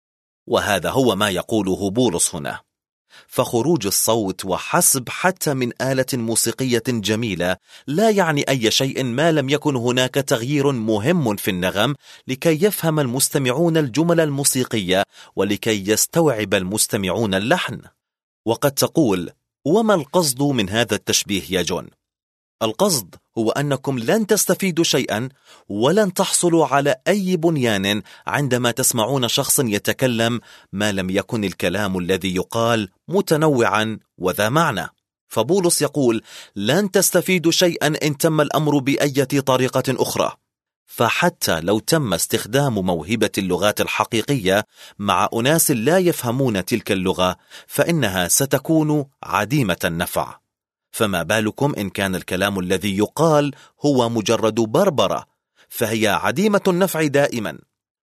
وهذا هو ما يقوله بولس هنا. فخروج الصوت وحسب حتى من آلة موسيقية جميلة لا يعني أي شيء ما لم يكن هناك تغيير مهم في النغم لكي يفهم المستمعون الجمل الموسيقية ولكي يستوعب المستمعون اللحن. وقد تقول: وما القصد من هذا التشبيه يا جون؟ القصد هو أنكم لن تستفيدوا شيئا ولن تحصلوا على أي بنيان عندما تسمعون شخص يتكلم ما لم يكن الكلام الذي يقال متنوعا وذا معنى. فبولس يقول: لن تستفيدوا شيئا إن تم الأمر بأي طريقة أخرى. فحتى لو تم استخدام موهبة اللغات الحقيقية مع أناس لا يفهمون تلك اللغة فإنها ستكون عديمة النفع. فما بالكم إن كان الكلام الذي يقال هو مجرد بربرة، فهي عديمة النفع دائما.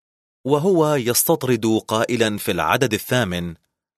وهو يستطرد قائلا في العدد 8: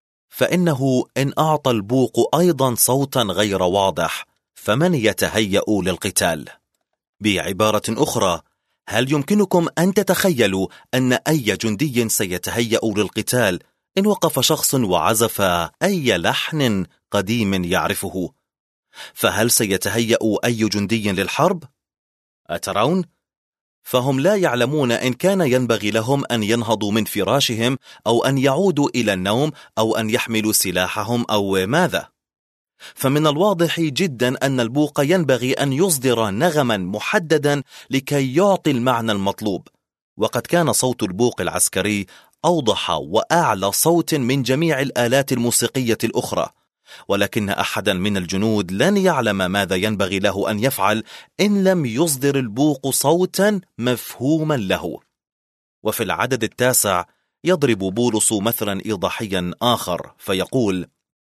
فإنه إن أعطى البوق أيضا صوتا غير واضح فمن يتهيأ للقتال؟ بعبارة أخرى، هل يمكنكم أن تتخيلوا أن أي جندي سيتهيأ للقتال إن وقف شخص وعزف أي لحن قديم يعرفه؟ فهل سيتهيأ أي جندي للحرب؟ أترون؟ فهم لا يعلمون إن كان ينبغي لهم أن ينهضوا من فراشهم أو أن يعودوا إلى النوم أو أن يحملوا سلاحهم أو ماذا. فمن الواضح جدا أن البوق ينبغي أن يصدر نغما محددا لكي يعطي المعنى المطلوب، وقد كان صوت البوق العسكري أوضح وأعلى صوت من جميع الآلات الموسيقية الأخرى، ولكن أحدا من الجنود لن يعلم ماذا ينبغي له أن يفعل إن لم يصدر البوق صوتا مفهوما له. وفي العدد 9 يضرب بولس مثلا إيضاحيا آخر فيقول: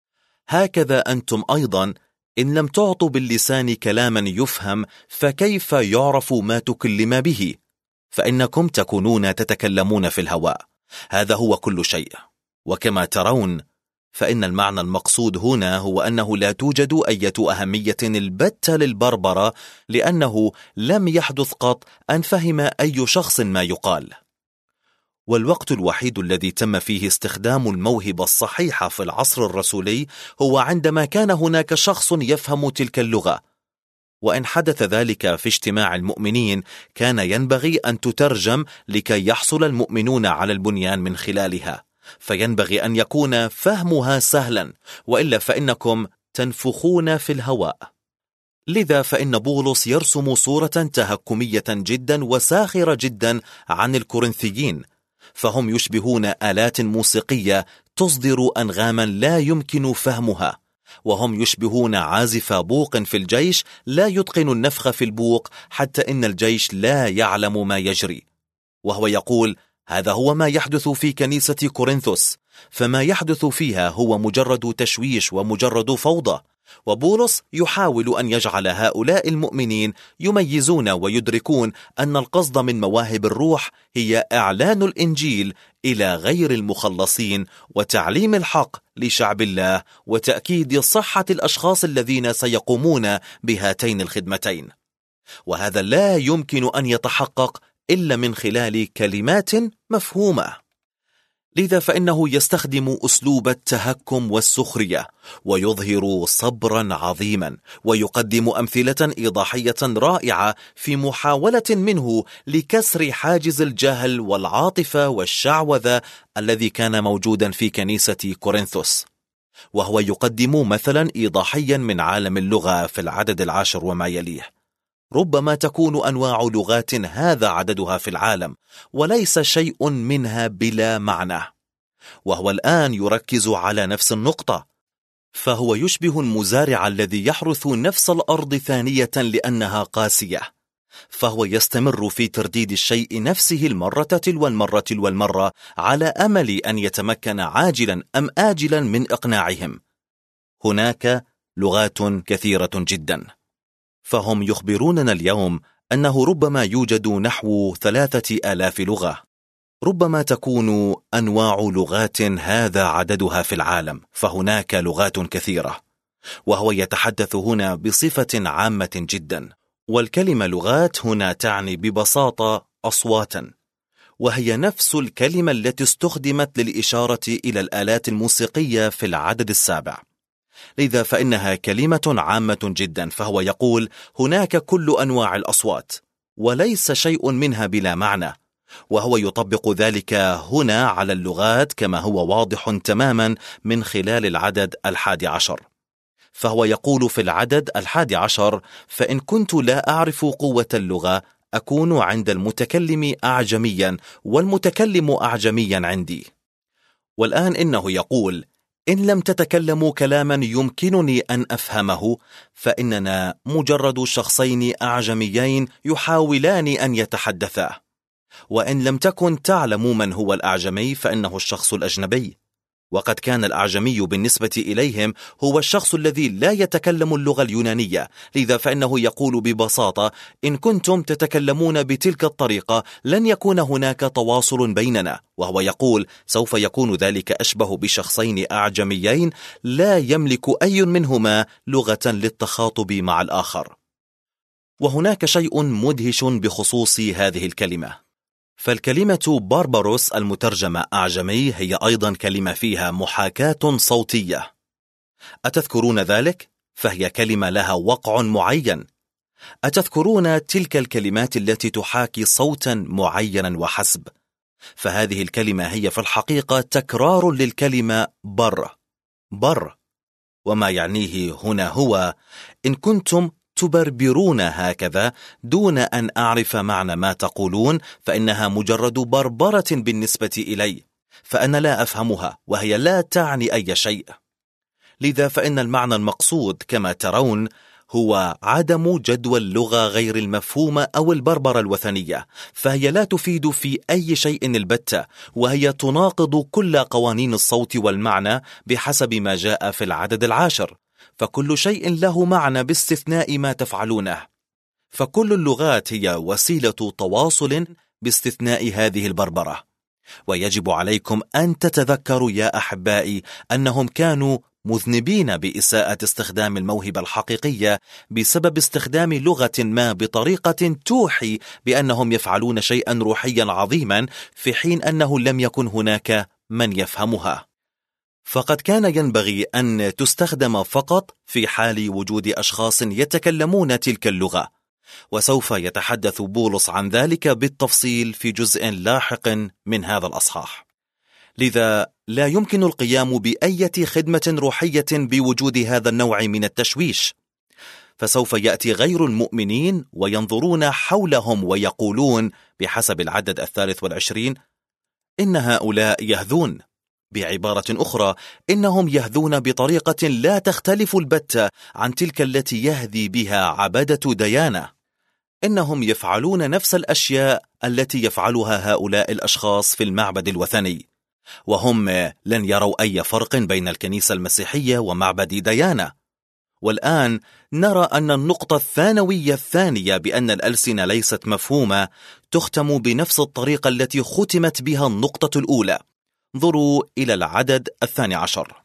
هكذا أنتم أيضا إن لم تعطوا باللسان كلاما يفهم فكيف يعرف ما تكلم به؟ فإنكم تكونون تتكلمون في الهواء، هذا هو كل شيء. وكما ترون فإن المعنى المقصود هنا هو أنه لا توجد أي أهمية البتة للبربرة، لأنه لم يحدث قط أن فهم أي شخص ما يقال. والوقت الوحيد الذي تم فيه استخدام الموهبة الصحيحة في العصر الرسولي هو عندما كان هناك شخص يفهم تلك اللغة، وإن حدث ذلك في اجتماع المؤمنين كان ينبغي أن تترجم لكي يحصل المؤمنون على البنيان من خلالها، فينبغي أن يكون فهمها سهلا، وإلا فإنكم تنفخون في الهواء. لذا فإن بولس يرسم صورة تهكمية جدا وساخرة جدا عن الكورنثيين، فهم يشبهون آلات موسيقية تصدر أنغاما لا يمكن فهمها، وهم يشبهون عازف بوق في الجيش لا يتقن النفخ في البوق حتى إن الجيش لا يعلم ما يجري. وهو يقول هذا هو ما يحدث في كنيسة كورنثوس، فما يحدث فيها هو مجرد تشويش ومجرد فوضى، وبولس يحاول أن يجعل هؤلاء المؤمنين يميزون ويدركون أن القصد من مواهب الروح هي إعلان الإنجيل إلى غير المخلصين وتعليم الحق لشعب الله وتأكيد صحة الأشخاص الذين سيقومون بهاتين الخدمتين. وهذا لا يمكن أن يتحقق إلا من خلال كلمات مفهومة. لذا فإنه يستخدم أسلوب التهكم والسخرية، ويظهر صبرا عظيما، ويقدم أمثلة إيضاحية رائعة في محاولة منه لكسر حاجز الجهل والعاطفة والشعوذة الذي كان موجودا في كنيسة كورنثوس. وهو يقدم مثلا إيضاحيا من عالم اللغة في العدد 10 وما يليه: ربما تكون أنواع لغات هذا عددها في العالم، وليس شيء منها بلا معنى. وهو الآن يركز على نفس النقطة، فهو يشبه المزارع الذي يحرث نفس الأرض ثانية لأنها قاسية، فهو يستمر في ترديد الشيء نفسه المرة تلو المرة على أمل أن يتمكن عاجلا أم آجلا من إقناعهم. هناك لغات كثيرة جدا، فهم يخبروننا اليوم أنه ربما يوجد نحو 3000 لغة. ربما تكون أنواع لغات هذا عددها في العالم، فهناك لغات كثيرة. وهو يتحدث هنا بصفة عامة جدا، والكلمة لغات هنا تعني ببساطة أصواتا، وهي نفس الكلمة التي استخدمت للإشارة إلى الآلات الموسيقية في العدد 7. لذا فإنها كلمة عامة جدا، فهو يقول هناك كل أنواع الأصوات وليس شيء منها بلا معنى. وهو يطبق ذلك هنا على اللغات كما هو واضح تماما من خلال العدد 11. فهو يقول في العدد 11: فإن كنت لا أعرف قوة اللغة أكون عند المتكلم أعجميا والمتكلم أعجميا عندي. والآن إنه يقول إن لم تتكلموا كلاما يمكنني أن أفهمه فإننا مجرد شخصين أعجميين يحاولان أن يتحدثا. وإن لم تكن تعلموا من هو الأعجمي فإنه الشخص الأجنبي، وقد كان الأعجمي بالنسبة إليهم هو الشخص الذي لا يتكلم اللغة اليونانية. لذا فإنه يقول ببساطة إن كنتم تتكلمون بتلك الطريقة لن يكون هناك تواصل بيننا. وهو يقول سوف يكون ذلك أشبه بشخصين أعجميين لا يملك أي منهما لغة للتخاطب مع الآخر. وهناك شيء مدهش بخصوص هذه الكلمة، فالكلمة بارباروس المترجمة أعجمي هي أيضا كلمة فيها محاكاة صوتية. أتذكرون ذلك؟ فهي كلمة لها وقع معين. أتذكرون تلك الكلمات التي تحاكي صوتا معينا وحسب؟ فهذه الكلمة هي في الحقيقة تكرار للكلمة بر. وما يعنيه هنا هو إن كنتم تبربرون هكذا دون أن أعرف معنى ما تقولون فإنها مجرد بربرة بالنسبة إلي، فأنا لا أفهمها وهي لا تعني أي شيء. لذا فإن المعنى المقصود كما ترون هو عدم جدوى اللغة غير المفهومة أو البربرة الوثنية، فهي لا تفيد في أي شيء البتة، وهي تناقض كل قوانين الصوت والمعنى بحسب ما جاء في العدد 10. فكل شيء له معنى باستثناء ما تفعلونه، فكل اللغات هي وسيلة تواصل باستثناء هذه البربرة. ويجب عليكم أن تتذكروا يا أحبائي أنهم كانوا مذنبين بإساءة استخدام الموهبة الحقيقية بسبب استخدام لغة ما بطريقة توحي بأنهم يفعلون شيئا روحيا عظيما في حين أنه لم يكن هناك من يفهمها. فقد كان ينبغي أن تستخدم فقط في حال وجود أشخاص يتكلمون تلك اللغة، وسوف يتحدث بولس عن ذلك بالتفصيل في جزء لاحق من هذا الأصحاح. لذا لا يمكن القيام بأي خدمة روحية بوجود هذا النوع من التشويش، فسوف يأتي غير المؤمنين وينظرون حولهم ويقولون بحسب العدد 23 إن هؤلاء يهذون. بعبارة أخرى، إنهم يهذون بطريقة لا تختلف البتة عن تلك التي يهذي بها عبدة ديانة. إنهم يفعلون نفس الأشياء التي يفعلها هؤلاء الأشخاص في المعبد الوثني، وهم لن يروا أي فرق بين الكنيسة المسيحية ومعبد ديانة. والآن نرى أن النقطة الثانوية الثانية بأن الألسنة ليست مفهومة تختم بنفس الطريقة التي ختمت بها النقطة الأولى. انظروا إلى العدد 12: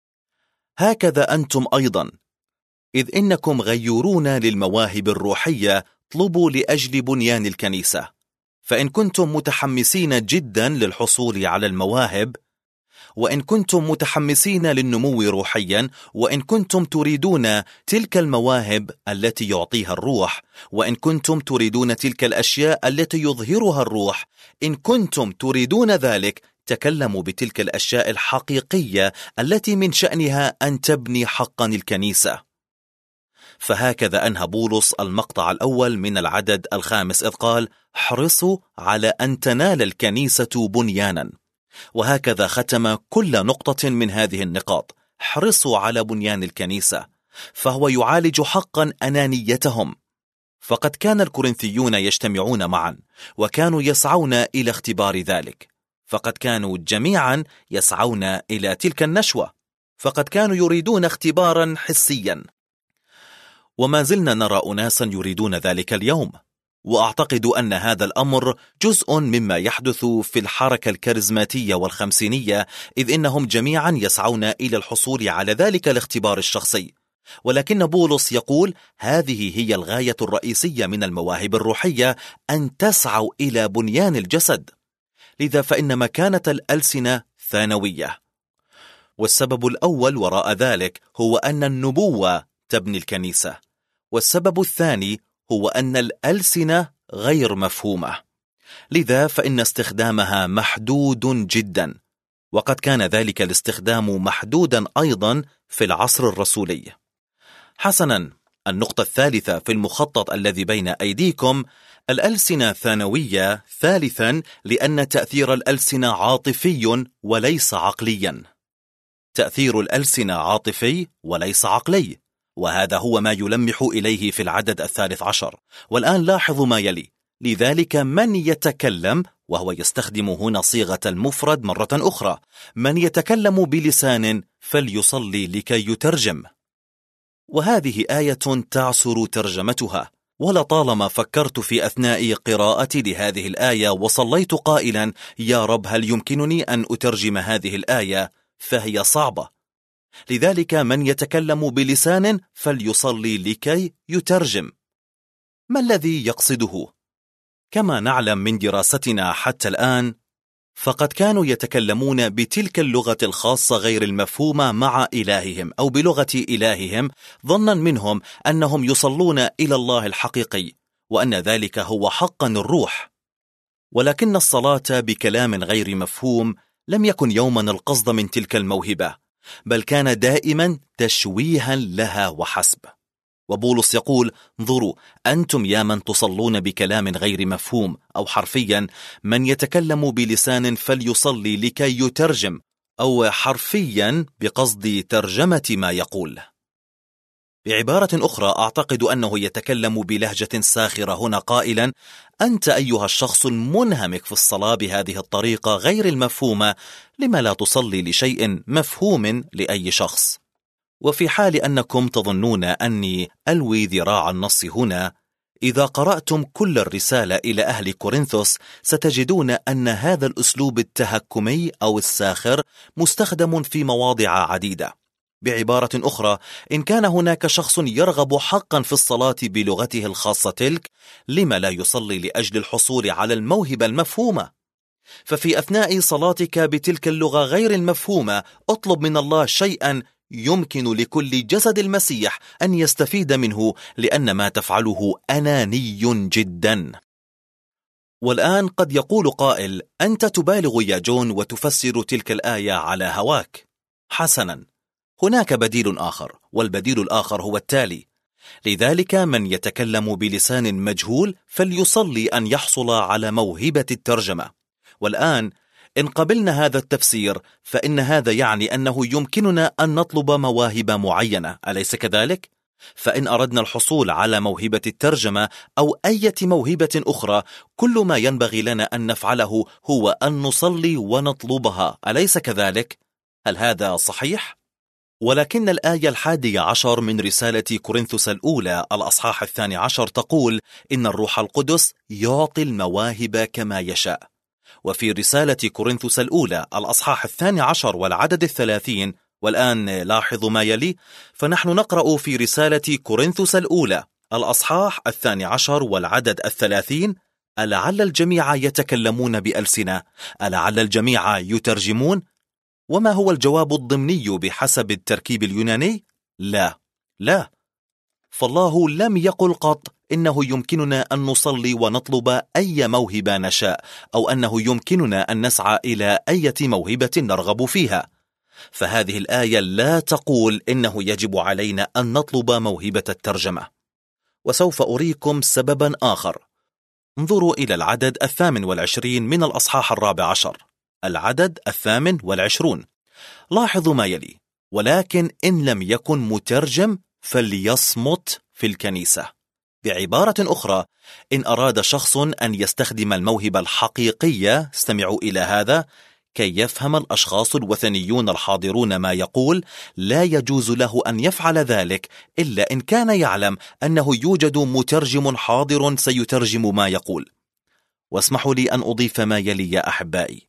هكذا أنتم أيضا، إذ إنكم غيورون للمواهب الروحية، اطلبوا لأجل بنيان الكنيسة. فإن كنتم متحمسين جدا للحصول على المواهب، وإن كنتم متحمسين للنمو روحيا، وإن كنتم تريدون تلك المواهب التي يعطيها الروح، وإن كنتم تريدون تلك الأشياء التي يظهرها الروح، إن كنتم تريدون ذلك، تكلموا بتلك الأشياء الحقيقية التي من شأنها أن تبني حقا الكنيسة. فهكذا أنهى بولس المقطع الأول من العدد 5 إذ قال: احرصوا على أن تنال الكنيسة بنيانا. وهكذا ختم كل نقطة من هذه النقاط: احرصوا على بنيان الكنيسة. فهو يعالج حقا أنانيتهم، فقد كان الكورنثيون يجتمعون معا وكانوا يسعون إلى اختبار ذلك، فقد كانوا جميعا يسعون إلى تلك النشوة، فقد كانوا يريدون اختبارا حسيا، وما زلنا نرى أناسا يريدون ذلك اليوم. وأعتقد أن هذا الأمر جزء مما يحدث في الحركة الكاريزماتية والخمسينية، إذ إنهم جميعا يسعون إلى الحصول على ذلك الاختبار الشخصي. ولكن بولس يقول هذه هي الغاية الرئيسية من المواهب الروحية، أن تسعوا إلى بنيان الجسد. لذا فإن مكانة الألسنة ثانوية، والسبب الأول وراء ذلك هو أن النبوة تبني الكنيسة، والسبب الثاني هو أن الألسنة غير مفهومة، لذا فإن استخدامها محدود جدا، وقد كان ذلك الاستخدام محدودا أيضا في العصر الرسولي. حسنا، النقطة الثالثة في المخطط الذي بين أيديكم: الألسنة ثانوية. ثالثا، لأن تأثير الألسنة عاطفي وليس عقليا. تأثير الألسنة عاطفي وليس عقلي، وهذا هو ما يلمح إليه في العدد 13. والآن لاحظوا ما يلي: لذلك من يتكلم، وهو يستخدم هنا صيغة المفرد مرة أخرى، من يتكلم بلسان فليصلي لكي يترجم. وهذه آية تعسر ترجمتها، ولطالما فكرت في أثناء قراءتي لهذه الآية وصليت قائلا: يا رب، هل يمكنني أن أترجم هذه الآية؟ فهي صعبة. لذلك من يتكلم بلسان فليصلي لكي يترجم. ما الذي يقصده؟ كما نعلم من دراستنا حتى الآن، فقد كانوا يتكلمون بتلك اللغة الخاصة غير المفهومة مع إلههم أو بلغة إلههم، ظنا منهم أنهم يصلون إلى الله الحقيقي، وأن ذلك هو حقا الروح. ولكن الصلاة بكلام غير مفهوم لم يكن يوما القصد من تلك الموهبة، بل كان دائما تشويها لها وحسب. وبولس يقول: انظروا أنتم يا من تصلون بكلام غير مفهوم، أو حرفيا من يتكلم بلسان فليصلي لكي يترجم، أو حرفيا بقصد ترجمة ما يقول. بعبارة أخرى، أعتقد أنه يتكلم بلهجة ساخرة هنا قائلا: أنت أيها الشخص المنهمك في الصلاة بهذه الطريقة غير المفهومة، لما لا تصلي لشيء مفهوم لأي شخص؟ وفي حال أنكم تظنون أني ألوي ذراع النص هنا، إذا قرأتم كل الرسالة إلى أهل كورنثوس ستجدون أن هذا الأسلوب التهكمي أو الساخر مستخدم في مواضع عديدة. بعبارة أخرى، إن كان هناك شخص يرغب حقا في الصلاة بلغته الخاصة تلك، لما لا يصلي لأجل الحصول على الموهبة المفهومة؟ ففي أثناء صلاتك بتلك اللغة غير المفهومة اطلب من الله شيئا يمكن لكل جسد المسيح أن يستفيد منه، لأن ما تفعله أناني جدا. والآن قد يقول قائل: أنت تبالغ يا جون وتفسر تلك الآية على هواك. حسنا، هناك بديل آخر، والبديل الآخر هو التالي: لذلك من يتكلم بلسان مجهول فليصلي أن يحصل على موهبة الترجمة. والآن إن قبلنا هذا التفسير فإن هذا يعني أنه يمكننا أن نطلب مواهب معينة، أليس كذلك؟ فإن أردنا الحصول على موهبة الترجمة أو أي موهبة أخرى، كل ما ينبغي لنا أن نفعله هو أن نصلي ونطلبها، أليس كذلك؟ هل هذا صحيح؟ ولكن الآية 11 من رسالة كورنثوس الأولى الأصحاح 12 تقول إن الروح القدس يعطي المواهب كما يشاء. وفي رسالة كورنثوس الأولى الأصحاح 12 والعدد 30، والآن لاحظوا ما يلي، فنحن نقرأ في رسالة كورنثوس الأولى الأصحاح 12 والعدد 30: ألعل الجميع يتكلمون بألسنة؟ ألعل الجميع يترجمون؟ وما هو الجواب الضمني بحسب التركيب اليوناني؟ لا. فالله لم يقل قط إنه يمكننا أن نصلي ونطلب أي موهبة نشاء، أو أنه يمكننا أن نسعى إلى أي موهبة نرغب فيها. فهذه الآية لا تقول إنه يجب علينا أن نطلب موهبة الترجمة. وسوف أريكم سببا آخر. انظروا إلى العدد 28 من الأصحاح 14. العدد 28. لاحظوا ما يلي: ولكن إن لم يكن مترجم فليصمت في الكنيسة. بعبارة أخرى، إن أراد شخص أن يستخدم الموهبة الحقيقية، استمعوا إلى هذا، كي يفهم الأشخاص الوثنيون الحاضرون ما يقول، لا يجوز له أن يفعل ذلك إلا إن كان يعلم أنه يوجد مترجم حاضر سيترجم ما يقول. واسمحوا لي أن أضيف ما يلي يا أحبائي: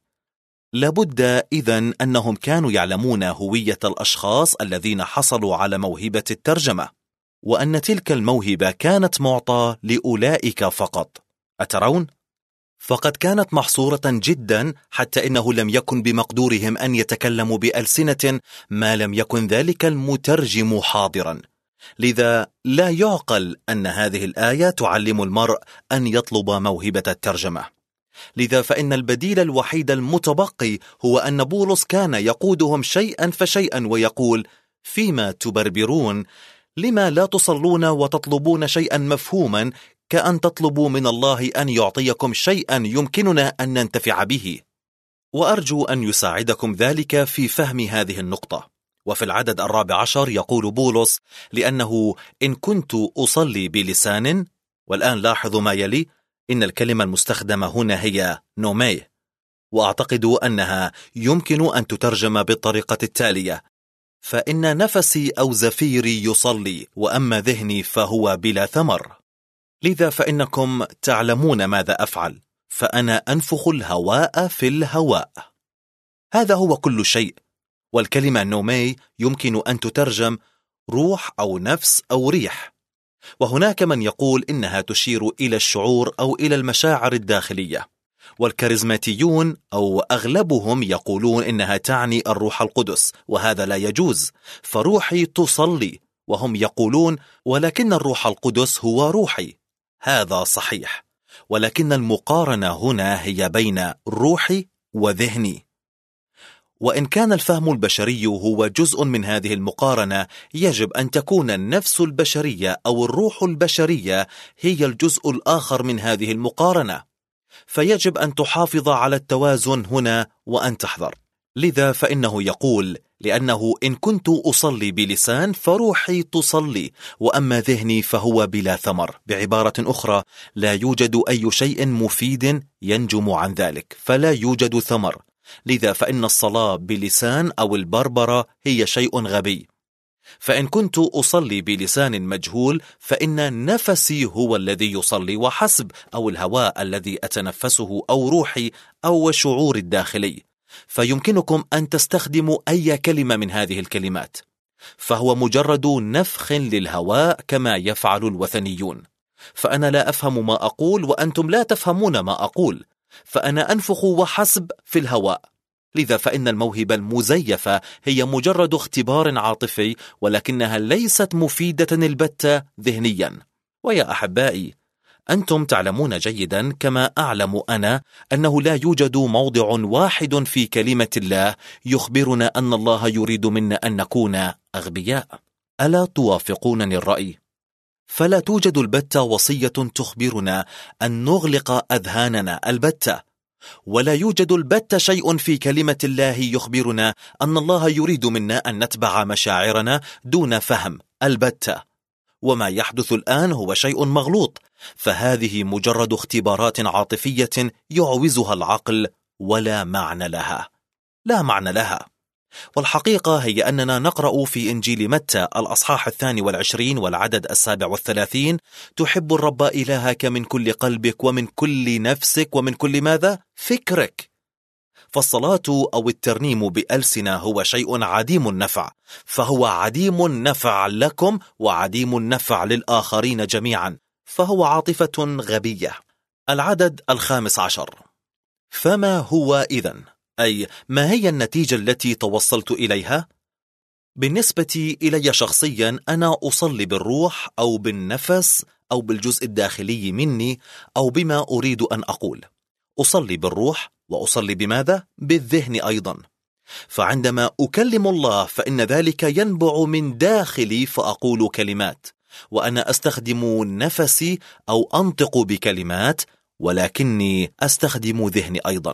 لابد إذن أنهم كانوا يعلمون هوية الأشخاص الذين حصلوا على موهبة الترجمة، وأن تلك الموهبة كانت معطى لأولئك فقط. أترون؟ فقد كانت محصورة جدا، حتى إنه لم يكن بمقدورهم أن يتكلموا بألسنة ما لم يكن ذلك المترجم حاضرا. لذا لا يعقل أن هذه الآية تعلم المرء أن يطلب موهبة الترجمة. لذا فإن البديل الوحيد المتبقي هو أن بولس كان يقودهم شيئا فشيئا ويقول: فيما تبربرون، لما لا تصلون وتطلبون شيئا مفهوما، كأن تطلبوا من الله أن يعطيكم شيئا يمكننا أن ننتفع به. وأرجو أن يساعدكم ذلك في فهم هذه النقطة. وفي العدد 14 يقول بولس: لأنه إن كنت أصلي بلسان، والآن لاحظوا ما يلي، إن الكلمة المستخدمة هنا هي نومي، وأعتقد أنها يمكن أن تترجم بالطريقة التالية: فإن نفسي أو زفيري يصلي، وأما ذهني فهو بلا ثمر. لذا فإنكم تعلمون ماذا أفعل، فأنا أنفخ الهواء في الهواء. هذا هو كل شيء. والكلمة نومي يمكن أن تترجم روح أو نفس أو ريح. وهناك من يقول إنها تشير إلى الشعور أو إلى المشاعر الداخلية. والكاريزماتيون أو أغلبهم يقولون إنها تعني الروح القدس، وهذا لا يجوز، فروحي تصلي، وهم يقولون ولكن الروح القدس هو روحي. هذا صحيح، ولكن المقارنة هنا هي بين روحي وذهني. وإن كان الفهم البشري هو جزء من هذه المقارنة، يجب أن تكون النفس البشرية أو الروح البشرية هي الجزء الآخر من هذه المقارنة. فيجب أن تحافظ على التوازن هنا وأن تحذر. لذا فإنه يقول: لأنه إن كنت أصلي بلسان فروحي تصلي، وأما ذهني فهو بلا ثمر. بعبارة أخرى، لا يوجد أي شيء مفيد ينجم عن ذلك، فلا يوجد ثمر. لذا فإن الصلاة بلسان أو البربرة هي شيء غبي. فإن كنت أصلي بلسان مجهول فإن نفسي هو الذي يصلي وحسب، أو الهواء الذي أتنفسه، أو روحي، أو شعور الداخلي. فيمكنكم أن تستخدموا أي كلمة من هذه الكلمات، فهو مجرد نفخ للهواء كما يفعل الوثنيون. فأنا لا أفهم ما أقول وأنتم لا تفهمون ما أقول، فأنا أنفخ وحسب في الهواء. لذا فإن الموهبة المزيفة هي مجرد اختبار عاطفي، ولكنها ليست مفيدة البتة ذهنيا. ويا أحبائي، أنتم تعلمون جيدا كما أعلم أنا أنه لا يوجد موضع واحد في كلمة الله يخبرنا أن الله يريد منا أن نكون أغبياء. ألا توافقونني الرأي؟ فلا توجد البتة وصية تخبرنا أن نغلق أذهاننا البتة، ولا يوجد البتة شيء في كلمة الله يخبرنا أن الله يريد منا أن نتبع مشاعرنا دون فهم البتة. وما يحدث الآن هو شيء مغلوط، فهذه مجرد اختبارات عاطفية يعوزها العقل ولا معنى لها، لا معنى لها. والحقيقة هي أننا نقرأ في إنجيل متى الأصحاح 22 والعدد 37: تحب الرب إلهك من كل قلبك ومن كل نفسك ومن كل ماذا؟ فكرك. فالصلاة أو الترنيم بألسنة هو شيء عديم النفع، فهو عديم النفع لكم وعديم النفع للآخرين جميعا، فهو عاطفة غبية. العدد 15: فما هو إذن؟ أي ما هي النتيجة التي توصلت إليها؟ بالنسبة إلي شخصيا أنا أصلي بالروح أو بالنفس أو بالجزء الداخلي مني أو بما أريد أن أقول. أصلي بالروح وأصلي بماذا؟ بالذهن أيضا. فعندما أكلم الله فإن ذلك ينبع من داخلي، فأقول كلمات وأنا أستخدم نفسي أو أنطق بكلمات، ولكني أستخدم ذهني أيضا.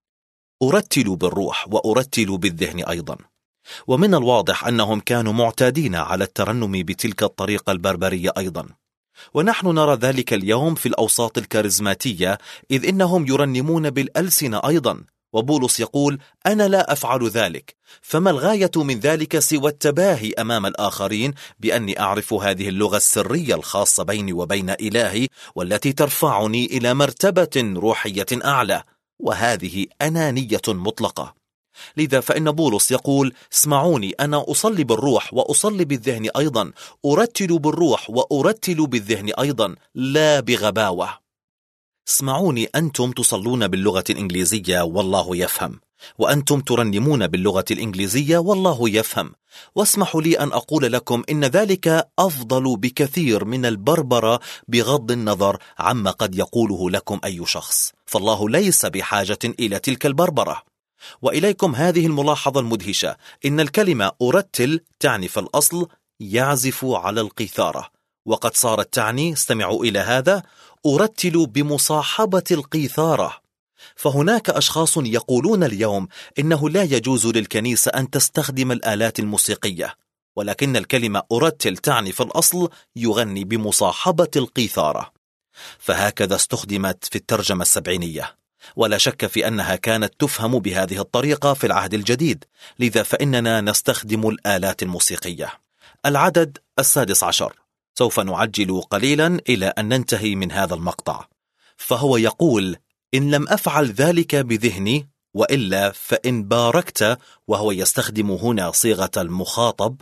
أرتل بالروح وأرتل بالذهن أيضا. ومن الواضح أنهم كانوا معتادين على الترنم بتلك الطريقة البربرية أيضا، ونحن نرى ذلك اليوم في الأوساط الكاريزماتية، إذ إنهم يرنمون بالألسنة أيضا. وبولس يقول: أنا لا أفعل ذلك. فما الغاية من ذلك سوى التباهي أمام الآخرين بأني أعرف هذه اللغة السرية الخاصة بيني وبين إلهي، والتي ترفعني إلى مرتبة روحية أعلى، وهذه أنانية مطلقة. لذا فإن بولس يقول: اسمعوني، أنا أصلي بالروح وأصلي بالذهن أيضا، أرتل بالروح وأرتل بالذهن أيضا، لا بغباوة. اسمعوني، أنتم تصلون باللغة الإنجليزية والله يفهم، وأنتم ترنمون باللغة الإنجليزية والله يفهم. واسمحوا لي أن أقول لكم إن ذلك أفضل بكثير من البربرة، بغض النظر عما قد يقوله لكم أي شخص، فالله ليس بحاجة إلى تلك البربرة. وإليكم هذه الملاحظة المدهشة: إن الكلمة أرتل تعني في الأصل يعزف على القيثارة، وقد صارت تعني، استمعوا إلى هذا، أرتل بمصاحبة القيثارة. فهناك أشخاص يقولون اليوم إنه لا يجوز للكنيسة أن تستخدم الآلات الموسيقية، ولكن الكلمة أرتل تعني في الأصل يغني بمصاحبة القيثارة. فهكذا استخدمت في الترجمة السبعينية، ولا شك في أنها كانت تفهم بهذه الطريقة في العهد الجديد، لذا فإننا نستخدم الآلات الموسيقية. العدد 16: سوف نعجل قليلا إلى أن ننتهي من هذا المقطع. فهو يقول: إن لم أفعل ذلك بذهني، وإلا فإن باركت، وهو يستخدم هنا صيغة المخاطب،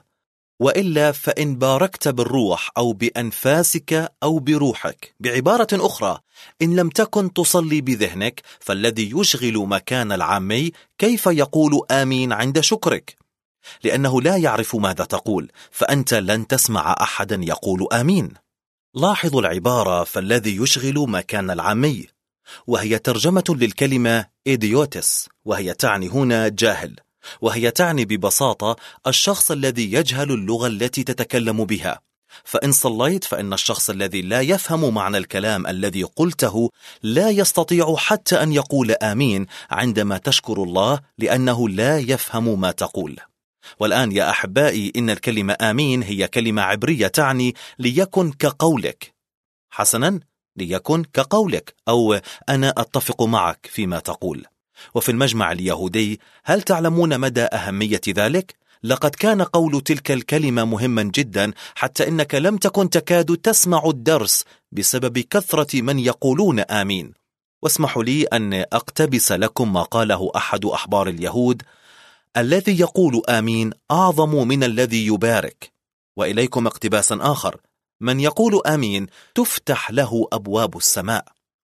وإلا فإن باركت بالروح أو بأنفاسك أو بروحك. بعبارة أخرى، إن لم تكن تصلي بذهنك، فالذي يشغل مكان العامي كيف يقول آمين عند شكرك؟ لأنه لا يعرف ماذا تقول، فأنت لن تسمع أحدا يقول آمين. لاحظوا العبارة: فالذي يشغل مكان العامي، وهي ترجمة للكلمة إيديوتس، وهي تعني هنا جاهل، وهي تعني ببساطة الشخص الذي يجهل اللغة التي تتكلم بها. فإن صليت فإن الشخص الذي لا يفهم معنى الكلام الذي قلته لا يستطيع حتى أن يقول آمين عندما تشكر الله، لأنه لا يفهم ما تقول. والآن يا أحبائي، إن الكلمة آمين هي كلمة عبرية تعني ليكن كقولك. حسنا، ليكن كقولك، أو أنا أتفق معك فيما تقول. وفي المجمع اليهودي، هل تعلمون مدى أهمية ذلك؟ لقد كان قول تلك الكلمة مهما جدا، حتى إنك لم تكن تكاد تسمع الدرس بسبب كثرة من يقولون آمين. واسمحوا لي أن أقتبس لكم ما قاله أحد أحبار اليهود: الذي يقول آمين أعظم من الذي يبارك. وإليكم اقتباسا آخر: من يقول آمين تفتح له أبواب السماء.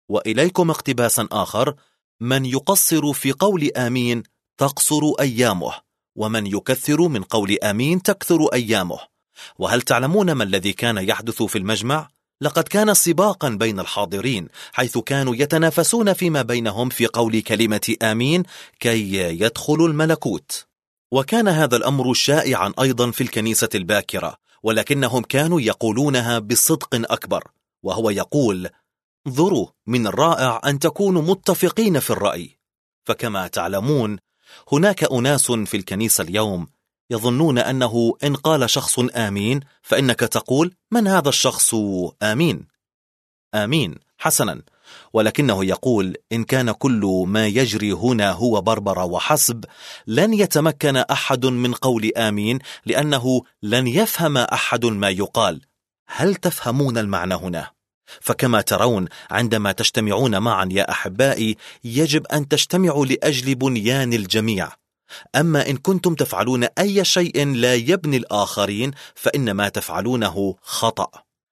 وإليكم اقتباس آخر: من يقصر في قول آمين تقصر أيامه، ومن يكثر من قول آمين تكثر أيامه. وهل تعلمون ما الذي كان يحدث في المجمع؟ لقد كان سباقا بين الحاضرين، حيث كانوا يتنافسون فيما بينهم في قول كلمة آمين كي يدخلوا الملكوت. وكان هذا الأمر شائعا أيضا في الكنيسة الباكرة، ولكنهم كانوا يقولونها بصدق أكبر، وهو يقول: انظروا، من الرائع أن تكونوا متفقين في الرأي. فكما تعلمون، هناك أناس في الكنيسة اليوم يظنون أنه إن قال شخص آمين فإنك تقول: من هذا الشخص آمين؟ آمين، حسنا. ولكنه يقول: إن كان كل ما يجري هنا هو بربرة وحسب، لن يتمكن أحد من قول آمين، لأنه لن يفهم أحد ما يقال. هل تفهمون المعنى هنا؟ فكما ترون، عندما تجتمعون معا يا أحبائي، يجب أن تجتمعوا لأجل بنيان الجميع. أما إن كنتم تفعلون أي شيء لا يبني الآخرين فإن ما تفعلونه خطأ.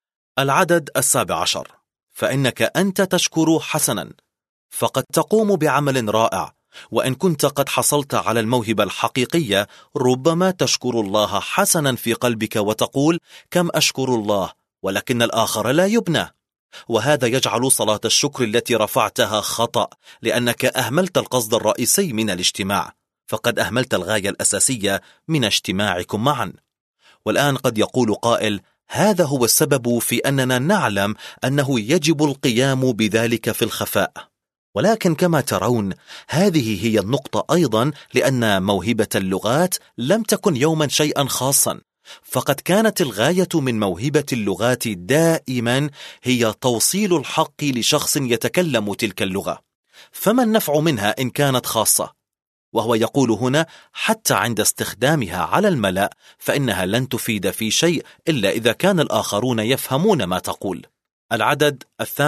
العدد 17: فإنك أنت تشكر حسنا، فقد تقوم بعمل رائع. وإن كنت قد حصلت على الموهبة الحقيقية، ربما تشكر الله حسنا في قلبك وتقول: كم أشكر الله، ولكن الآخر لا يبنى. وهذا يجعل صلاة الشكر التي رفعتها خطأ، لأنك أهملت القصد الرئيسي من الاجتماع، فقد أهملت الغاية الأساسية من اجتماعكم معا. والآن قد يقول قائل: هذا هو السبب في أننا نعلم أنه يجب القيام بذلك في الخفاء. ولكن كما ترون، هذه هي النقطة أيضا، لأن موهبة اللغات لم تكن يوما شيئا خاصا، فقد كانت الغاية من موهبة اللغات دائما هي توصيل الحق لشخص يتكلم تلك اللغة. فما النفع منها إن كانت خاصة؟ وهو يقول هنا: حتى عند استخدامها على الملأ فإنها لن تفيد في شيء إلا إذا كان الآخرون يفهمون ما تقول. العدد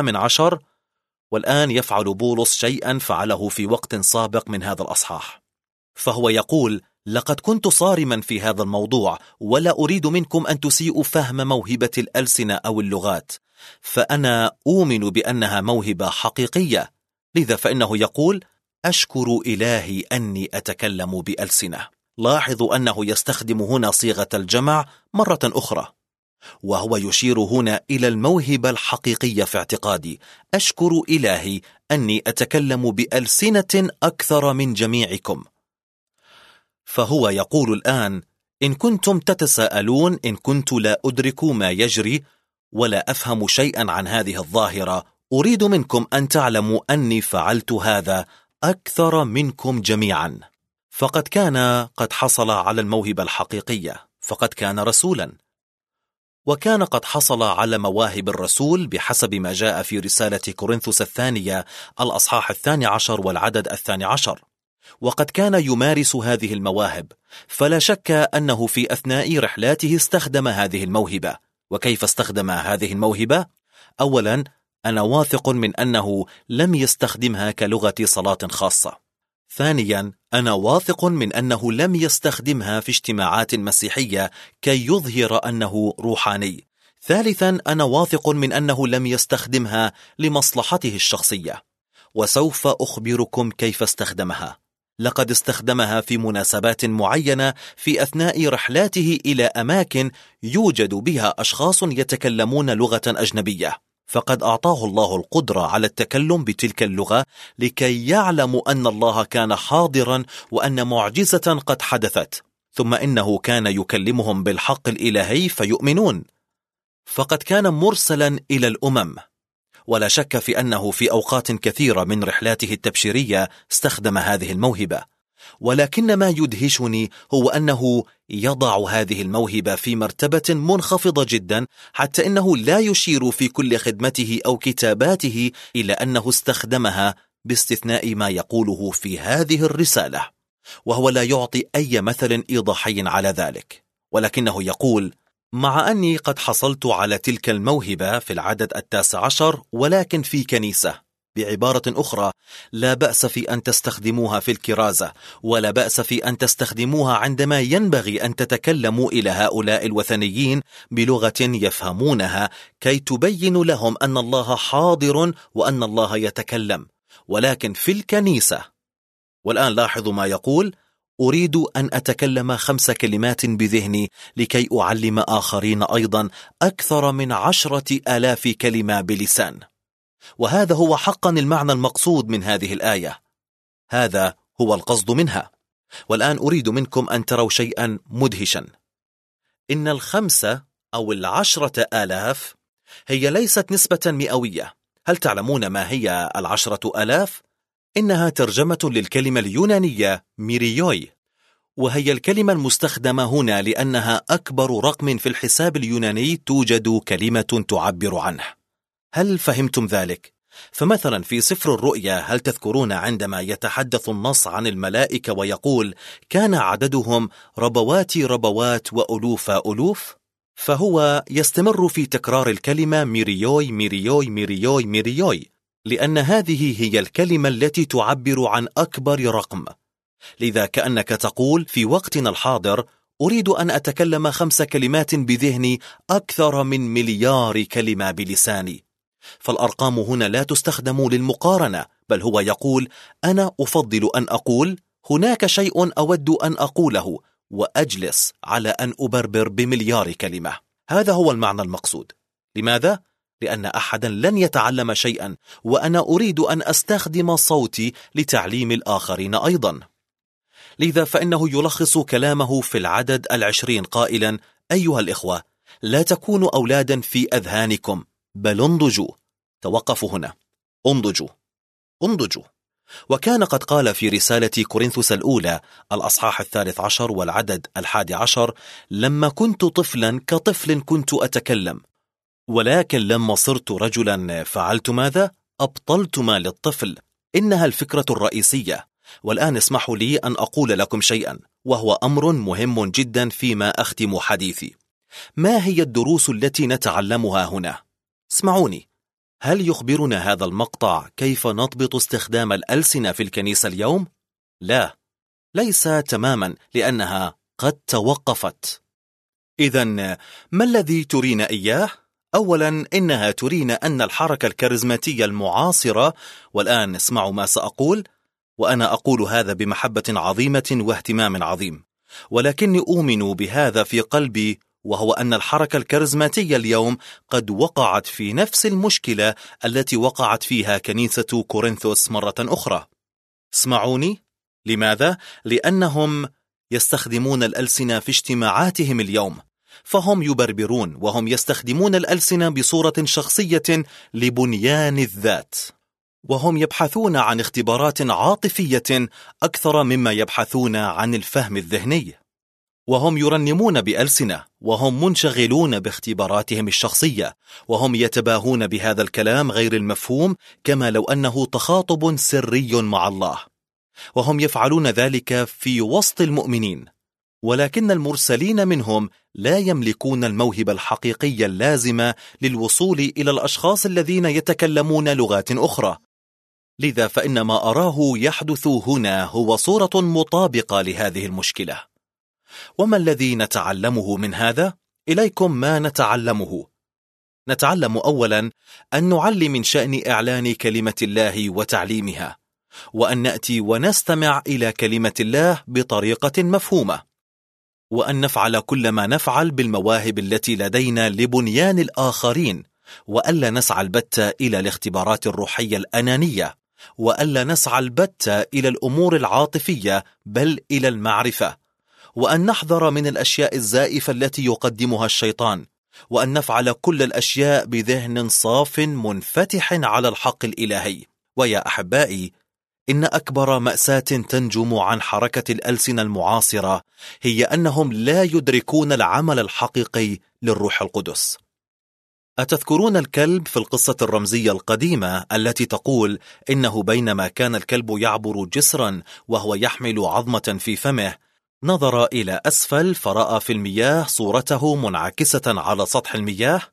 18: والآن يفعل بولس شيئا فعله في وقت سابق من هذا الأصحاح، فهو يقول: لقد كنت صارما في هذا الموضوع، ولا أريد منكم أن تسيئوا فهم موهبة الألسنة أو اللغات، فأنا أؤمن بأنها موهبة حقيقية. لذا فإنه يقول: أشكر إلهي أني أتكلم بألسنة. لاحظوا أنه يستخدم هنا صيغة الجمع مرة أخرى، وهو يشير هنا إلى الموهبة الحقيقية في اعتقادي. أشكر إلهي أني أتكلم بألسنة أكثر من جميعكم. فهو يقول الآن: إن كنتم تتساءلون، إن كنت لا أدرك ما يجري ولا أفهم شيئا عن هذه الظاهرة، أريد منكم أن تعلموا أني فعلت هذا أكثر منكم جميعا. فقد كان قد حصل على الموهبة الحقيقية، فقد كان رسولا، وكان قد حصل على مواهب الرسول بحسب ما جاء في رسالة كورنثوس الثانية الأصحاح 12 والعدد 12، وقد كان يمارس هذه المواهب. فلا شك أنه في أثناء رحلاته استخدم هذه الموهبة. وكيف استخدم هذه الموهبة؟ أولا، أنا واثق من أنه لم يستخدمها كلغة صلاة خاصة. ثانيا، أنا واثق من أنه لم يستخدمها في اجتماعات مسيحية كي يظهر أنه روحاني. ثالثا، أنا واثق من أنه لم يستخدمها لمصلحته الشخصية، وسوف أخبركم كيف استخدمها. لقد استخدمها في مناسبات معينة في أثناء رحلاته إلى أماكن يوجد بها أشخاص يتكلمون لغة أجنبية، فقد أعطاه الله القدرة على التكلم بتلك اللغة لكي يعلموا أن الله كان حاضرا وأن معجزة قد حدثت، ثم إنه كان يكلمهم بالحق الإلهي فيؤمنون. فقد كان مرسلا إلى الأمم. ولا شك في أنه في أوقات كثيرة من رحلاته التبشيرية استخدم هذه الموهبة، ولكن ما يدهشني هو أنه يضع هذه الموهبة في مرتبة منخفضة جدا، حتى إنه لا يشير في كل خدمته أو كتاباته إلى أنه استخدمها، باستثناء ما يقوله في هذه الرسالة، وهو لا يعطي أي مثل إيضاحي على ذلك. ولكنه يقول: مع أني قد حصلت على تلك الموهبة في العدد 19، ولكن في كنيسة، بعبارة أخرى، لا بأس في أن تستخدموها في الكرازة، ولا بأس في أن تستخدموها عندما ينبغي أن تتكلموا إلى هؤلاء الوثنيين بلغة يفهمونها، كي تبين لهم أن الله حاضر وأن الله يتكلم. ولكن في الكنيسة، والآن لاحظوا ما يقول: أريد أن أتكلم 5 كلمات بذهني لكي أعلم آخرين أيضا أكثر من 10,000 كلمة بلسان. وهذا هو حقا المعنى المقصود من هذه الآية، هذا هو القصد منها. والآن أريد منكم أن تروا شيئا مدهشا. إن 5 أو 10,000 هي ليست نسبة مئوية. هل تعلمون ما هي 10,000؟ إنها ترجمة للكلمة اليونانية ميريوي، وهي الكلمة المستخدمة هنا لأنها أكبر رقم في الحساب اليوناني توجد كلمة تعبر عنه. هل فهمتم ذلك؟ فمثلا في سفر الرؤيا، هل تذكرون عندما يتحدث النص عن الملائكة ويقول: كان عددهم ربوات ربوات وألوف ألوف؟ فهو يستمر في تكرار الكلمة ميريوي ميريوي ميريوي ميريوي، لأن هذه هي الكلمة التي تعبر عن أكبر رقم. لذا كأنك تقول في وقتنا الحاضر: أريد أن أتكلم 5 كلمات بذهني أكثر من 1,000,000,000 كلمة بلساني. فالأرقام هنا لا تستخدم للمقارنة، بل هو يقول: أنا أفضل أن أقول هناك شيء أود أن أقوله، وأجلس على أن أبربر ب1,000,000,000 كلمة. هذا هو المعنى المقصود. لماذا؟ لأن أحدا لن يتعلم شيئا، وأنا أريد أن أستخدم صوتي لتعليم الآخرين أيضا. لذا فإنه يلخص كلامه في العدد 20 قائلا: أيها الإخوة، لا تكونوا أولادا في أذهانكم، بل انضجوا. توقفوا هنا، انضجوا انضجوا. وكان قد قال في رسالة كورنثوس الأولى الأصحاح 13 والعدد 11: لما كنت طفلا كطفل كنت أتكلم، ولكن لما صرت رجلا فعلت ماذا؟ أبطلت ما للطفل. إنها الفكرة الرئيسية. والآن اسمحوا لي أن أقول لكم شيئا، وهو أمر مهم جدا فيما أختم حديثي. ما هي الدروس التي نتعلمها هنا؟ اسمعوني، هل يخبرنا هذا المقطع كيف نضبط استخدام الألسنة في الكنيسة اليوم؟ لا، ليس تماما، لأنها قد توقفت. إذن ما الذي ترينا إياه؟ أولا، إنها ترينا أن الحركة الكاريزماتية المعاصرة، والآن اسمعوا ما سأقول، وأنا أقول هذا بمحبة عظيمة واهتمام عظيم، ولكني أؤمن بهذا في قلبي، وهو أن الحركة الكاريزماتية اليوم قد وقعت في نفس المشكلة التي وقعت فيها كنيسة كورنثوس مرة أخرى. اسمعوني، لماذا؟ لأنهم يستخدمون الألسنة في اجتماعاتهم اليوم، فهم يبربرون وهم يستخدمون الألسنة بصورة شخصية لبنيان الذات، وهم يبحثون عن اختبارات عاطفية أكثر مما يبحثون عن الفهم الذهني، وهم يرنمون بألسنة، وهم منشغلون باختباراتهم الشخصية، وهم يتباهون بهذا الكلام غير المفهوم كما لو أنه تخاطب سري مع الله، وهم يفعلون ذلك في وسط المؤمنين، ولكن المرسلين منهم لا يملكون الموهبة الحقيقية اللازمة للوصول إلى الأشخاص الذين يتكلمون لغات أخرى. لذا فإن ما أراه يحدث هنا هو صورة مطابقة لهذه المشكلة. وما الذي نتعلمه من هذا؟ إليكم ما نتعلمه. نتعلم أولا أن نعلم من شأن إعلان كلمة الله وتعليمها، وأن نأتي ونستمع إلى كلمة الله بطريقة مفهومة، وأن نفعل كل ما نفعل بالمواهب التي لدينا لبنيان الآخرين، وألا نسعى البتة إلى الاختبارات الروحية الأنانية، وألا نسعى البتة إلى الأمور العاطفية، بل إلى المعرفة، وأن نحذر من الأشياء الزائفة التي يقدمها الشيطان، وأن نفعل كل الأشياء بذهن صاف منفتح على الحق الإلهي. ويا أحبائي، إن أكبر مأساة تنجم عن حركة الألسنة المعاصرة هي أنهم لا يدركون العمل الحقيقي للروح القدس. أتذكرون الكلب في القصة الرمزية القديمة التي تقول إنه بينما كان الكلب يعبر جسرا وهو يحمل عظمة في فمه، نظر إلى أسفل فرأى في المياه صورته منعكسة على سطح المياه،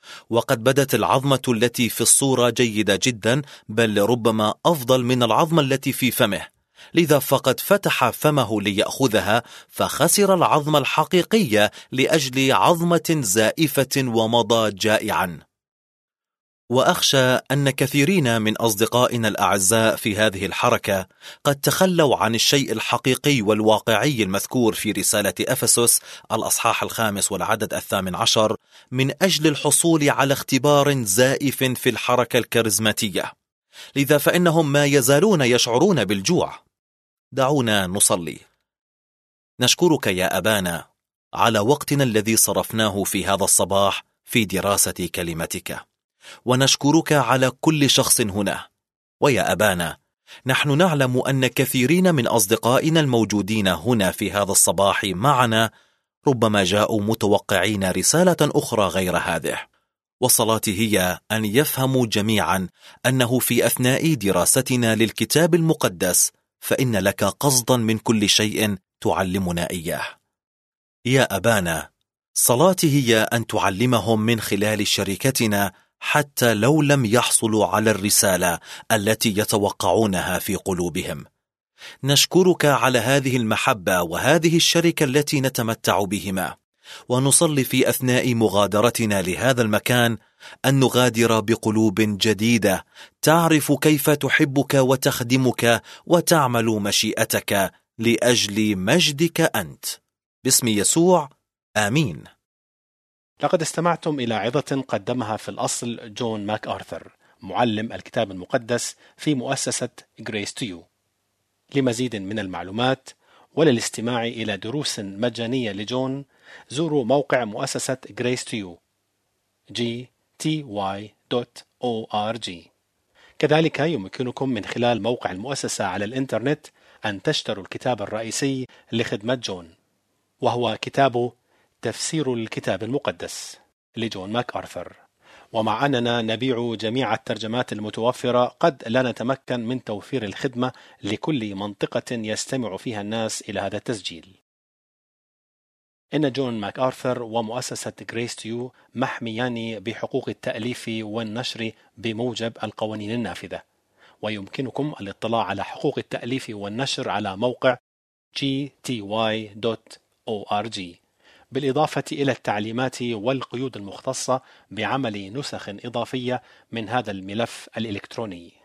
وقد بدت العظمة التي في الصورة جيدة جدا، بل ربما أفضل من العظمة التي في فمه، لذا فقد فتح فمه ليأخذها، فخسر العظمة الحقيقية لأجل عظمة زائفة ومضى جائعا. وأخشى أن كثيرين من أصدقائنا الأعزاء في هذه الحركة قد تخلوا عن الشيء الحقيقي والواقعي المذكور في رسالة أفسس الأصحاح 5 والعدد 18 من أجل الحصول على اختبار زائف في الحركة الكاريزماتية، لذا فإنهم ما يزالون يشعرون بالجوع. دعونا نصلي. نشكرك يا أبانا على وقتنا الذي صرفناه في هذا الصباح في دراسة كلمتك، ونشكرك على كل شخص هنا. ويا أبانا، نحن نعلم أن كثيرين من أصدقائنا الموجودين هنا في هذا الصباح معنا ربما جاءوا متوقعين رسالة أخرى غير هذه، وصلاتي هي أن يفهموا جميعا أنه في أثناء دراستنا للكتاب المقدس فإن لك قصدا من كل شيء تعلمنا إياه. يا أبانا، صلاتي هي أن تعلمهم من خلال شركتنا حتى لو لم يحصلوا على الرسالة التي يتوقعونها في قلوبهم. نشكرك على هذه المحبة وهذه الشركة التي نتمتع بهما، ونصلي في أثناء مغادرتنا لهذا المكان أن نغادر بقلوب جديدة تعرف كيف تحبك وتخدمك وتعمل مشيئتك لأجل مجدك أنت. باسم يسوع، آمين. لقد استمعتم إلى عظة قدمها في الأصل جون ماك آرثر، معلم الكتاب المقدس في مؤسسة Grace to You. لمزيد من المعلومات وللاستماع إلى دروس مجانية لجون، زوروا موقع مؤسسة Grace to You gty.org. كذلك يمكنكم من خلال موقع المؤسسة على الإنترنت أن تشتروا الكتاب الرئيسي لخدمة جون، وهو كتابه تفسير الكتاب المقدس لجون ماك آرثر. ومع أننا نبيع جميع الترجمات المتوفرة، قد لا نتمكن من توفير الخدمة لكل منطقة يستمع فيها الناس إلى هذا التسجيل. إن جون ماك آرثر ومؤسسة Grace to You محميان بحقوق التأليف والنشر بموجب القوانين النافذة، ويمكنكم الاطلاع على حقوق التأليف والنشر على موقع gty.org، بالإضافة إلى التعليمات والقيود المختصة بعمل نسخ إضافية من هذا الملف الإلكتروني.